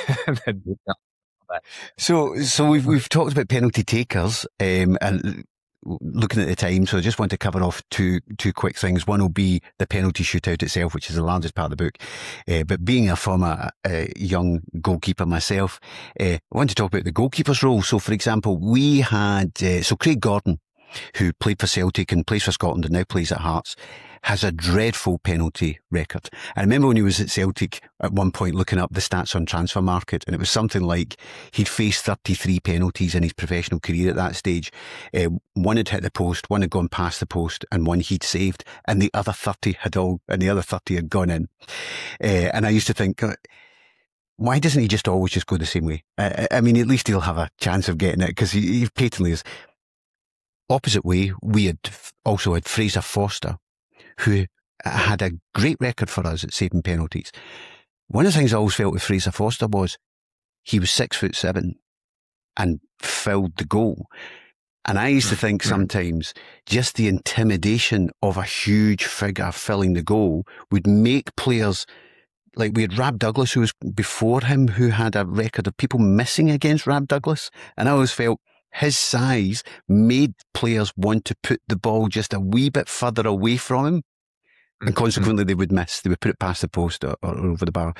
So we've talked about penalty takers, and looking at the time, so I just want to cover off two quick things. One will be the penalty shootout itself, which is the largest part of the book. But being a former young goalkeeper myself, I want to talk about the goalkeeper's role. So, for example, we had Craig Gordon, who played for Celtic and plays for Scotland and now plays at Hearts, has a dreadful penalty record. I remember when he was at Celtic at one point looking up the stats on Transfermarkt, and it was something like he'd faced 33 penalties in his professional career at that stage. One had hit the post, one had gone past the post, and one he'd saved, and the other 30 had gone in. And I used to think, why doesn't he just always just go the same way? I mean, at least he'll have a chance of getting it, because he patently is. Opposite way, we had also had Fraser Forster, who had a great record for us at saving penalties. One of the things I always felt with Fraser Forster was he was 6'7" and filled the goal. And I used to think sometimes just the intimidation of a huge figure filling the goal would make players, like we had Rab Douglas, who was before him, who had a record of people missing against Rab Douglas. And I always felt his size made players want to put the ball just a wee bit further away from him. And consequently, they would miss. They would put it past the post or over the bar.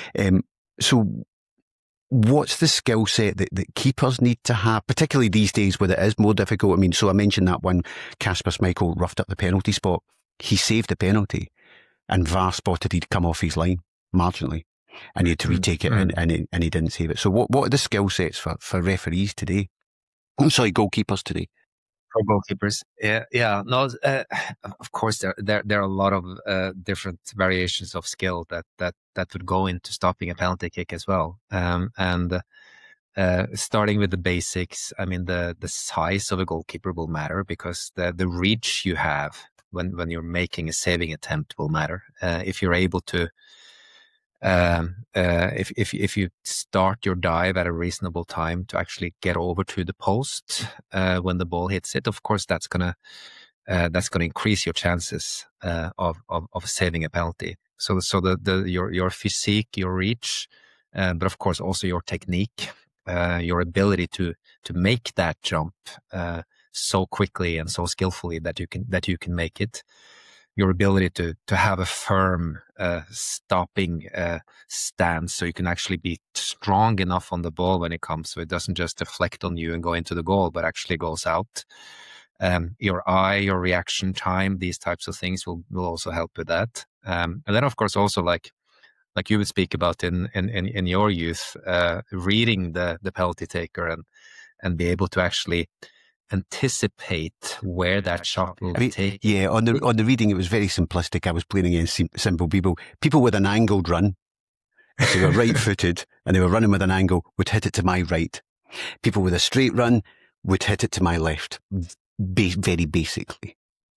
So what's the skill set that keepers need to have, particularly these days where it is more difficult? I mean, so I mentioned that one, Kasper Schmeichel roughed up the penalty spot. He saved the penalty and VAR spotted he'd come off his line marginally and he had to retake it and he didn't save it. So what are the skill sets for referees today? I'm sorry, goalkeepers today. For goalkeepers, yeah. No, of course there are a lot of different variations of skill that would go into stopping a penalty kick as well. And starting with the basics, I mean the size of a goalkeeper will matter, because the reach you have when you're making a saving attempt will matter. If you're able to. If you start your dive at a reasonable time to actually get over to the post when the ball hits it, of course that's gonna increase your chances of saving a penalty. So your physique, your reach, but of course also your technique your ability to make that jump so quickly and so skillfully that you can make it, your ability to have a firm stopping stance, so you can actually be strong enough on the ball when it comes, so it doesn't just deflect on you and go into the goal, but actually goes out. Your eye, your reaction time, these types of things will also help with that. And then, of course, also like you would speak about in your youth, reading the penalty taker and be able to actually anticipate where that shot will take. Yeah, on the reading, it was very simplistic. I was playing against simple people. People with an angled run, if they were right-footed and they were running with an angle, would hit it to my right. People with a straight run would hit it to my left. Very basically.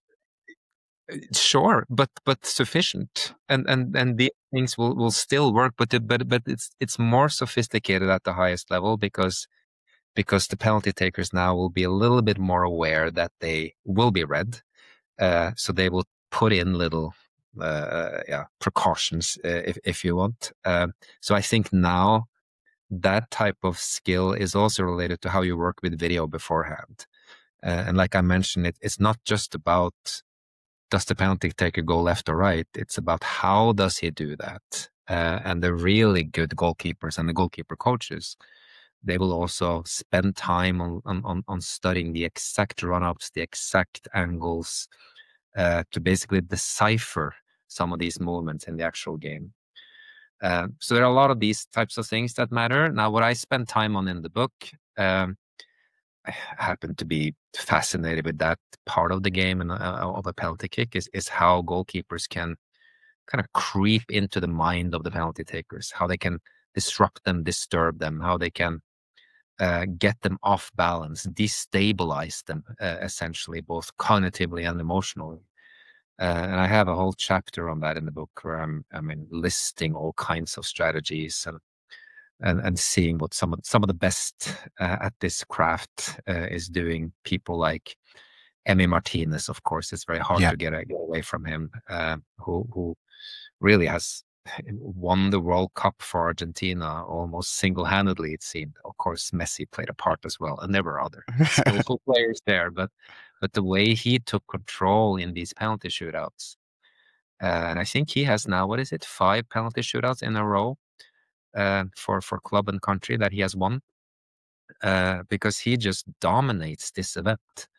Sure, but sufficient, and these things will still work, but it's more sophisticated at the highest level because the penalty takers now will be a little bit more aware that they will be read, so they will put in little precautions if you want. So I think now that type of skill is also related to how you work with video beforehand, and like I mentioned, it's not just about does the penalty taker go left or right? It's about how does he do that? And the really good goalkeepers and the goalkeeper coaches, they will also spend time on studying the exact run-ups, the exact angles, to basically decipher some of these movements in the actual game. So there are a lot of these types of things that matter. Now, what I spend time on in the book, I happen to be fascinated with that part of the game and of a penalty kick is how goalkeepers can kind of creep into the mind of the penalty takers, how they can disrupt them, disturb them, how they can get them off balance, destabilize them, essentially, both cognitively and emotionally. And I have a whole chapter on that in the book where I'm listing all kinds of strategies and seeing what some of the best at this craft is doing. People like Emi Martinez, of course, it's very hard to get away from him, who really has won the World Cup for Argentina almost single-handedly, it seemed. Of course, Messi played a part as well, and there were other skillful players there, but the way he took control in these penalty shootouts, and I think he has now, 5 penalty shootouts in a row for club and country that he has won, because he just dominates this event.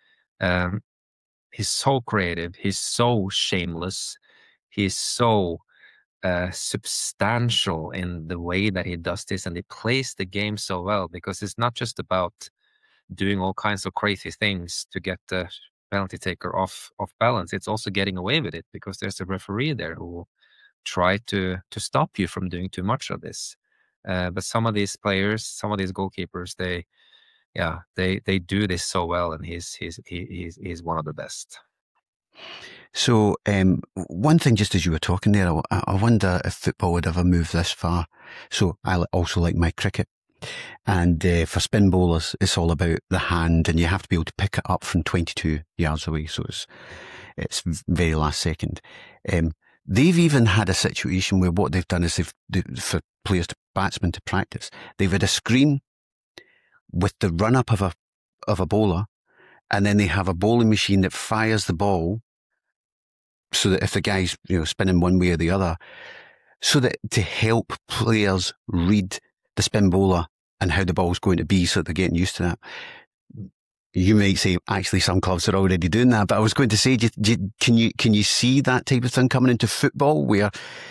He's so creative, he's so shameless, he's so substantial in the way that he does this, and he plays the game so well, because it's not just about doing all kinds of crazy things to get the penalty taker off balance. It's also getting away with it because there's a referee there who will try to stop you from doing too much of this. But some of these players, some of these goalkeepers, they do this so well, and he's one of the best. So one thing, just as you were talking there, I wonder if football would ever move this far. So I also like my cricket. And for spin bowlers, it's all about the hand, and you have to be able to pick it up from 22 yards away. So it's very last second. They've even had a situation where what they've done is for batsmen to practice, they've had a screen with the run-up of a bowler, and then they have a bowling machine that fires the ball, so that if the guy's spinning one way or the other, so that to help players read the spin bowler and how the ball's going to be, so that they're getting used to that. You might say, actually, some clubs are already doing that, but I was going to say, can you see that type of thing coming into football, where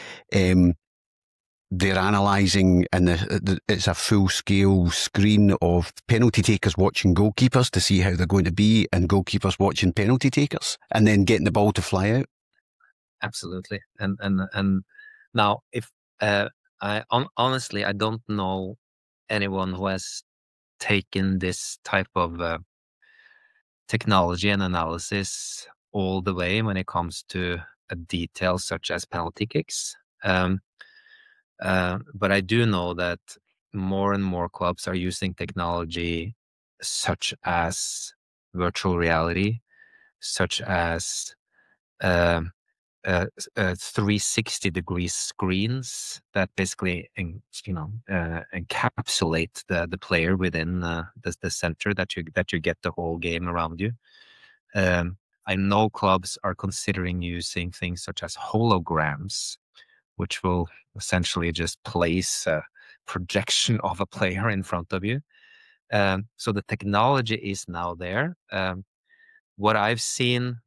they're analysing, and it's a full-scale screen of penalty takers watching goalkeepers to see how they're going to be, and goalkeepers watching penalty takers, and then getting the ball to fly out? Absolutely. And now, if honestly, I don't know anyone who has taken this type of technology and analysis all the way when it comes to a detail such as penalty kicks. But I do know that more and more clubs are using technology such as virtual reality, such as 360-degree screens that basically, encapsulate the player within the center that you get the whole game around you. I know clubs are considering using things such as holograms, which will essentially just place a projection of a player in front of you. So the technology is now there. What I've seen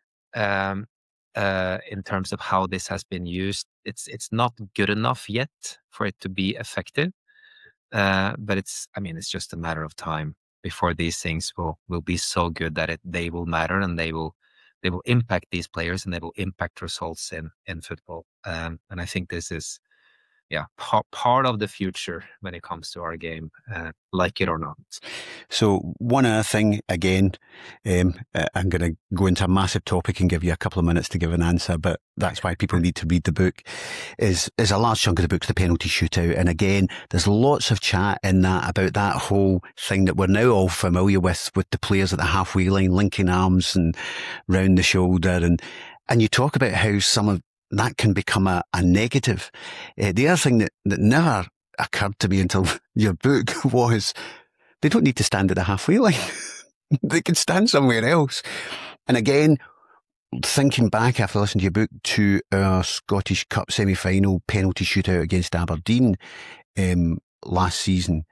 in terms of how this has been used, it's not good enough yet for it to be effective. But it's just a matter of time before these things will be so good that they will matter, and they will impact these players, and they will impact results in football. And I think this is part of the future when it comes to our game, like it or not. So one other thing, again, I'm going to go into a massive topic and give you a couple of minutes to give an answer, but that's why people need to read the book, is a large chunk of the book's the penalty shootout. And again, there's lots of chat in that about that whole thing that we're now all familiar with the players at the halfway line linking arms and round the shoulder. And you talk about how some of that can become a negative. The other thing that never occurred to me until your book was they don't need to stand at the halfway line. They can stand somewhere else. And again, thinking back after listening to your book to our Scottish Cup semi-final penalty shootout against Aberdeen last season,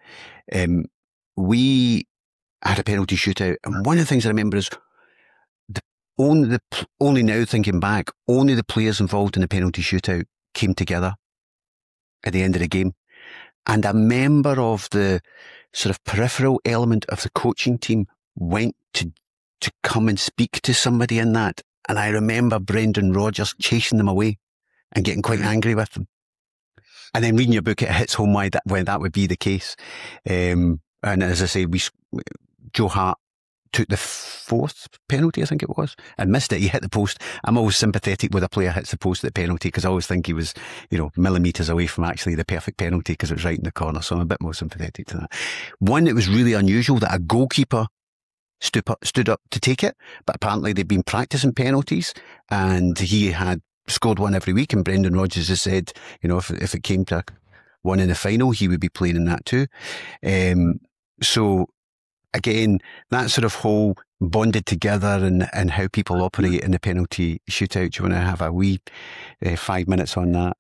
we had a penalty shootout. And one of the things I remember is only now thinking back, only the players involved in the penalty shootout came together at the end of the game. And a member of the sort of peripheral element of the coaching team went to come and speak to somebody in that. And I remember Brendan Rodgers chasing them away and getting quite angry with them. And then reading your book, it hits home why that would be the case. And as I say, Joe Hart took the fourth penalty, I think it was, and missed it. He hit the post. I'm always sympathetic when a player hits the post at the penalty, because I always think he was, millimetres away from actually the perfect penalty, because it was right in the corner. So I'm a bit more sympathetic to that. One, it was really unusual that a goalkeeper stood up to take it, but apparently they'd been practicing penalties, and he had scored one every week. And Brendan Rodgers has said, if it came to one in the final, he would be playing in that too. So again, that sort of whole bonded together and how people operate in the penalty shootout. Do you want to have a wee 5 minutes on that?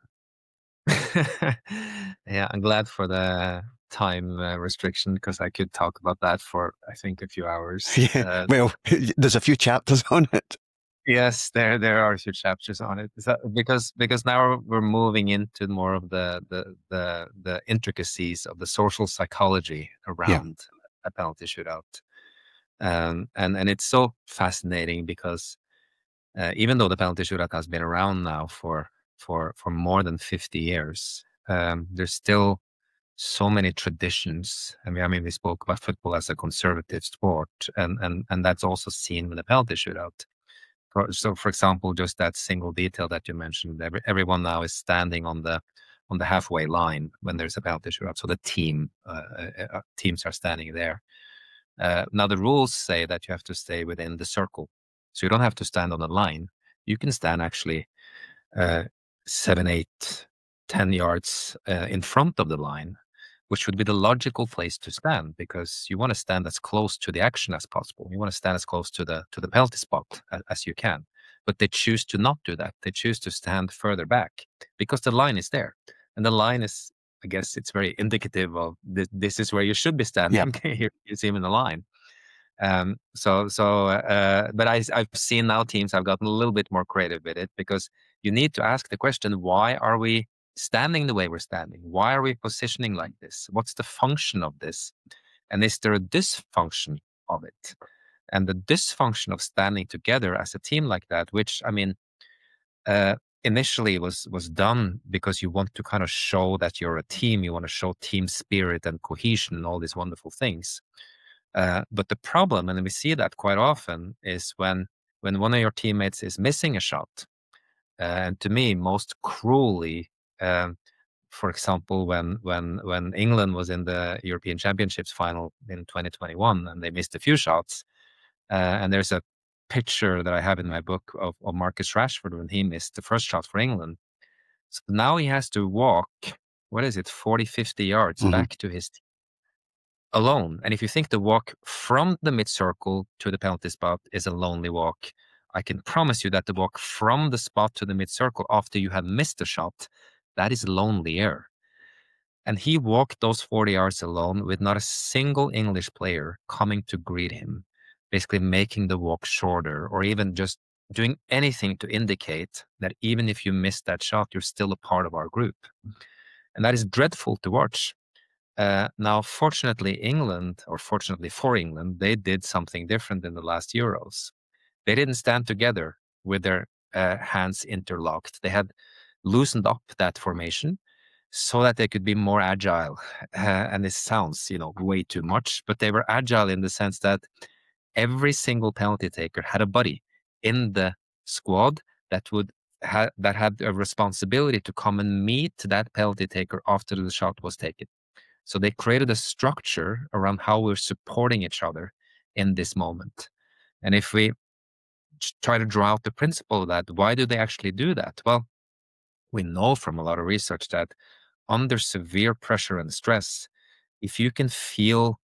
Yeah, I'm glad for the time restriction, because I could talk about that for, I think, a few hours. Yeah, well, there's a few chapters on it. Yes, there are a few chapters on it. Because now we're moving into more of the intricacies of the social psychology around a penalty shootout. And it's so fascinating, because even though the penalty shootout has been around now for more than 50 years, there's still so many traditions. We spoke about football as a conservative sport, and that's also seen with the penalty shootout. So, for example, just that single detail that you mentioned, everyone now is standing on the halfway line when there's a penalty shootout. So the teams are standing there. Now the rules say that you have to stay within the circle, so you don't have to stand on the line. You can stand actually 7, 8, 10 yards in front of the line, which would be the logical place to stand, because you want to stand as close to the action as possible. You want to stand as close to the penalty spot as you can. But they choose to not do that. They choose to stand further back because the line is there. And the line is, I guess, it's very indicative of this is where you should be standing. Yeah. Here you see him in the line. But I've seen now teams have gotten a little bit more creative with it, because you need to ask the question, why are we standing the way we're standing? Why are we positioning like this? What's the function of this? And is there a dysfunction of it? And the dysfunction of standing together as a team like that, which, initially was done because you want to kind of show that you're a team. You want to show team spirit and cohesion and all these wonderful things. But the problem, and we see that quite often, is when one of your teammates is missing a shot. And to me, most cruelly, for example, when England was in the European Championships final in 2021 and they missed a few shots, and there's a picture that I have in my book of Marcus Rashford when he missed the first shot for England. So now he has to walk, 40, 50 yards back to his team alone. And if you think the walk from the mid-circle to the penalty spot is a lonely walk, I can promise you that the walk from the spot to the mid-circle after you have missed a shot, that is lonelier. And he walked those 40 yards alone with not a single English player coming to greet him, basically making the walk shorter or even just doing anything to indicate that even if you missed that shot, you're still a part of our group. And that is dreadful to watch. Now, fortunately for England, they did something different in the last Euros. They didn't stand together with their hands interlocked. They had loosened up that formation so that they could be more agile. And this sounds, way too much, but they were agile in the sense that every single penalty taker had a buddy in the squad that had a responsibility to come and meet that penalty taker after the shot was taken. So they created a structure around how we're supporting each other in this moment. And if we try to draw out the principle of that, why do they actually do that? Well, we know from a lot of research that under severe pressure and stress, if you can feel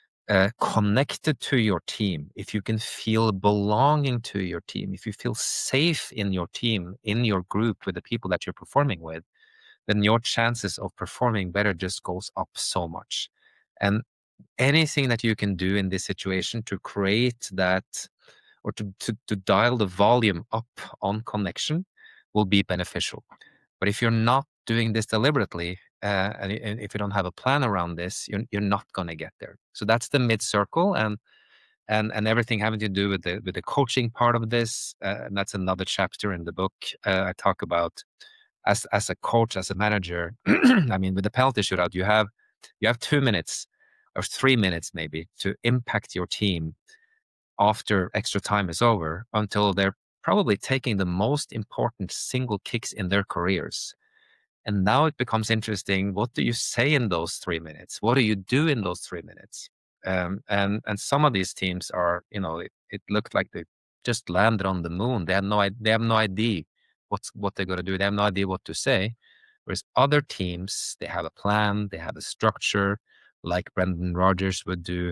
connected to your team, if you can feel belonging to your team, if you feel safe in your team, in your group with the people that you're performing with, then your chances of performing better just goes up so much. And anything that you can do in this situation to create that or to dial the volume up on connection will be beneficial. But if you're not doing this deliberately, and if you don't have a plan around this, you're not going to get there. So that's the mid-circle and everything having to do with the coaching part of this. And that's another chapter in the book. I talk about as a coach, as a manager. I mean, with the penalty shootout, you have 2 minutes or 3 minutes maybe to impact your team after extra time is over until they're probably taking the most important single kicks in their careers. And now it becomes interesting. What do you say in those 3 minutes? What do you do in those 3 minutes? And some of these teams are, it looked like they just landed on the moon. They have no idea what they're going to do. They have no idea what to say. Whereas other teams, they have a plan, they have a structure, like Brendan Rodgers would do.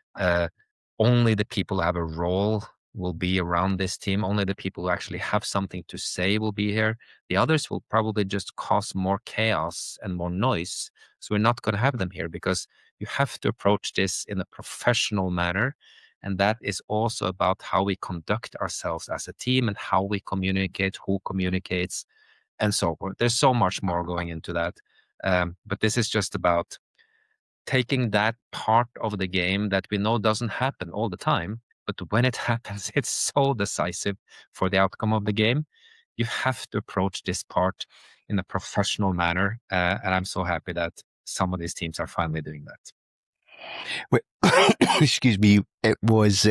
Only the people who have a role will be around this team. Only the people who actually have something to say will be here. The others will probably just cause more chaos and more noise. So we're not going to have them here because you have to approach this in a professional manner. And that is also about how we conduct ourselves as a team and how we communicate, who communicates, and so forth. There's so much more going into that. But this is just about taking that part of the game that we know doesn't happen all the time. But when it happens, it's so decisive for the outcome of the game. You have to approach this part in a professional manner. And I'm so happy that some of these teams are finally doing that. Well, excuse me. It was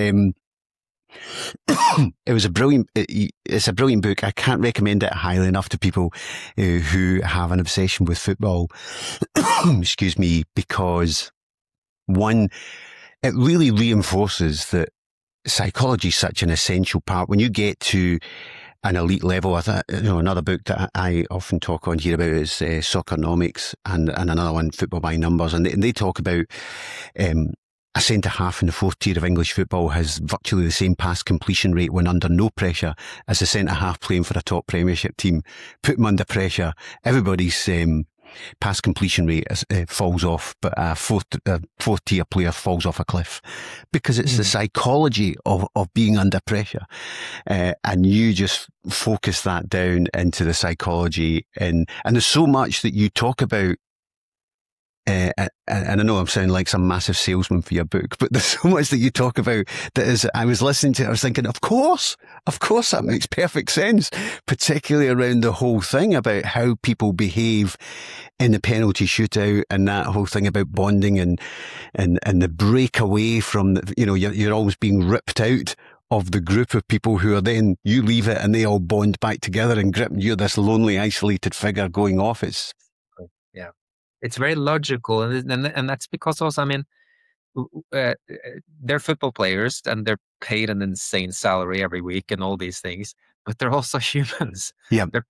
a brilliant. It's a brilliant book. I can't recommend it highly enough to people who have an obsession with football. Excuse me, because one, it really reinforces that psychology is such an essential part. When you get to an elite level, another book that I often talk on here about is Soccernomics, and another one, Football by Numbers, and they talk about a centre-half in the fourth tier of English football has virtually the same pass completion rate when under no pressure as a centre-half playing for a top Premiership team. Put them under pressure, everybody's pass completion rate falls off, but a fourth tier player falls off a cliff because it's the psychology of being under pressure. And you just focus that down into the psychology. And there's so much that you talk about. And I know I'm sounding like some massive salesman for your book, but there's so much that you talk about that is, I was listening to it, I was thinking, of course, that makes perfect sense, particularly around the whole thing about how people behave in the penalty shootout and that whole thing about bonding and the break away from, you're always being ripped out of the group of people who are then, you leave it and they all bond back together and grip. You're this lonely, isolated figure going off. It's very logical, and that's because also, they're football players and they're paid an insane salary every week and all these things, but they're also humans. Yeah. They're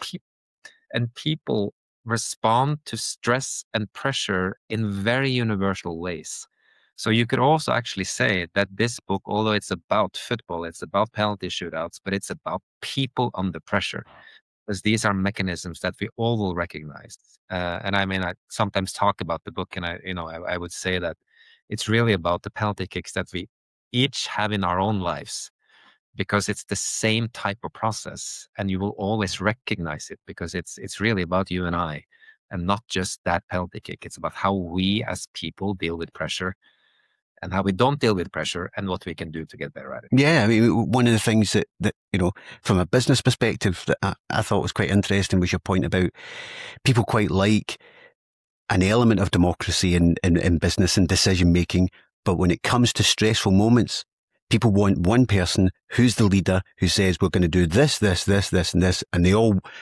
and people respond to stress and pressure in very universal ways. So you could also actually say that this book, although it's about football, it's about penalty shootouts, but it's about people under pressure, because these are mechanisms that we all will recognize. And I mean, I sometimes talk about the book, and I would say that it's really about the penalty kicks that we each have in our own lives, because it's the same type of process, and you will always recognize it, because it's really about you and I, and not just that penalty kick. It's about how we as people deal with pressure, and how we don't deal with pressure, and what we can do to get better at it. Yeah, I mean, one of the things that from a business perspective that I thought was quite interesting was your point about people quite like an element of democracy in business and decision making, but when it comes to stressful moments, people want one person who's the leader who says, we're going to do this, this, this, this, and this. And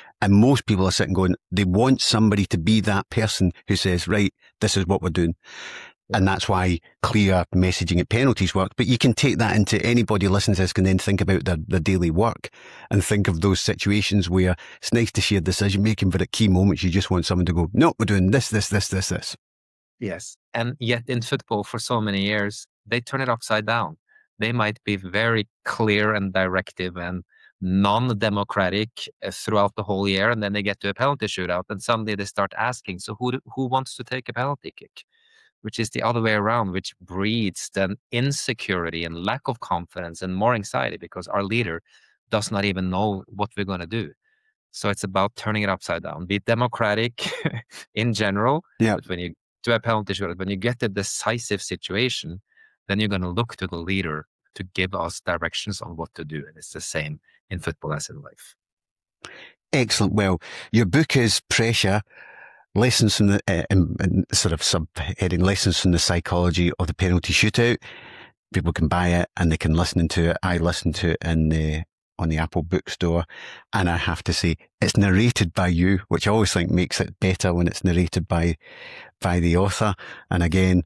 most people are sitting going, they want somebody to be that person who says, right, this is what we're doing. And that's why clear messaging at penalties work. But you can take that into anybody listening to this can then think about their daily work and think of those situations where it's nice to share decision making, but at key moments, you just want someone to go, no, we're doing this, this, this, this, this. Yes. And yet in football for so many years, they turn it upside down. They might be very clear and directive and non-democratic throughout the whole year. And then they get to a penalty shootout and suddenly they start asking, so who wants to take a penalty kick? Which is the other way around, which breeds then insecurity and lack of confidence and more anxiety, because our leader does not even know what we're going to do. So it's about turning it upside down. Be democratic in general. Yeah. But when you do a penalty shootout, when you get a decisive situation, then you're going to look to the leader to give us directions on what to do. And it's the same in football as in life. Excellent. Well, your book is Pressure, Lessons from the sort of subheading, Lessons from the Psychology of the Penalty Shootout. People can buy it and they can listen to it. I listened to it on the Apple bookstore, and I have to say it's narrated by you, which I always think makes it better when it's narrated by the author. And again,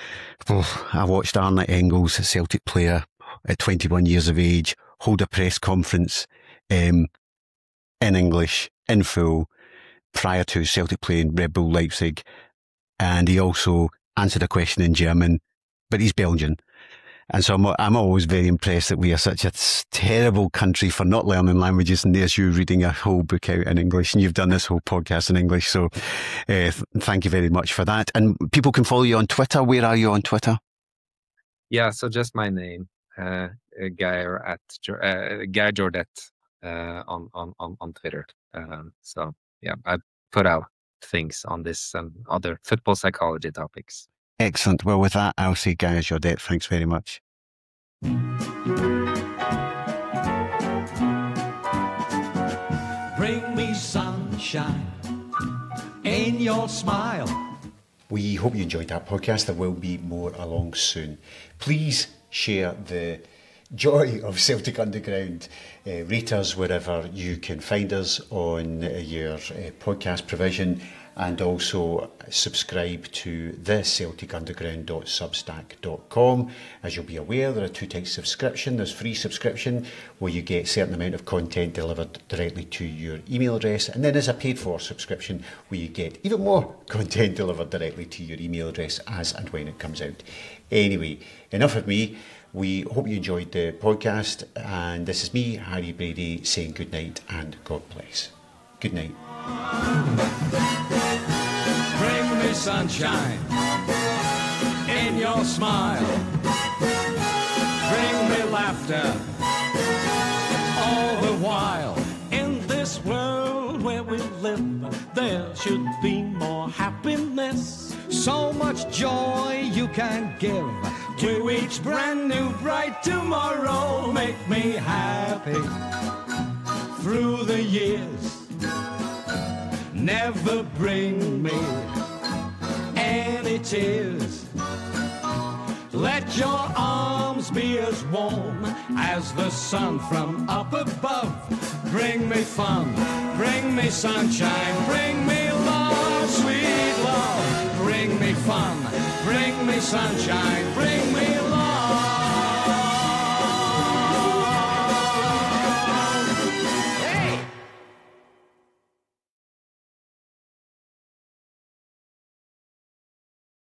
I watched Arne Engels, a Celtic player at 21 years of age, hold a press conference in English, in full, prior to Celtic playing Red Bull Leipzig. And he also answered a question in German, but he's Belgian. And so I'm always very impressed that we are such a terrible country for not learning languages. And there's you reading a whole book out in English, and you've done this whole podcast in English. So thank you very much for that. And people can follow you on Twitter. Where are you on Twitter? Yeah, so just my name, Geir Jordet on Twitter. So yeah, I put out things on this and other football psychology topics. Excellent. Well, with that, I'll say Geir Jordet, thanks very much. Bring me sunshine in your smile. We hope you enjoyed that podcast. There will be more along soon. Please share the joy of Celtic Underground. Rate us wherever you can find us on your podcast provision, and also subscribe to the CelticUnderground.substack.com. As you'll be aware, there are two types of subscription. There's free subscription, where you get a certain amount of content delivered directly to your email address, and then there's a paid for subscription, where you get even more content delivered directly to your email address as and when it comes out. Anyway, enough of me. We hope you enjoyed the podcast, and this is me, Harry Brady, saying good night and God bless. Good night. Bring me sunshine in your smile. Bring me laughter all the while. In this world where we live, there should be more happiness. So much joy you can give to each brand new bright tomorrow. Make me happy through the years. Never bring me any tears. Let your arms be as warm as the sun from up above. Bring me fun, bring me sunshine, bring me love, sweet love. Bring me fun, Bring me sunshine, bring me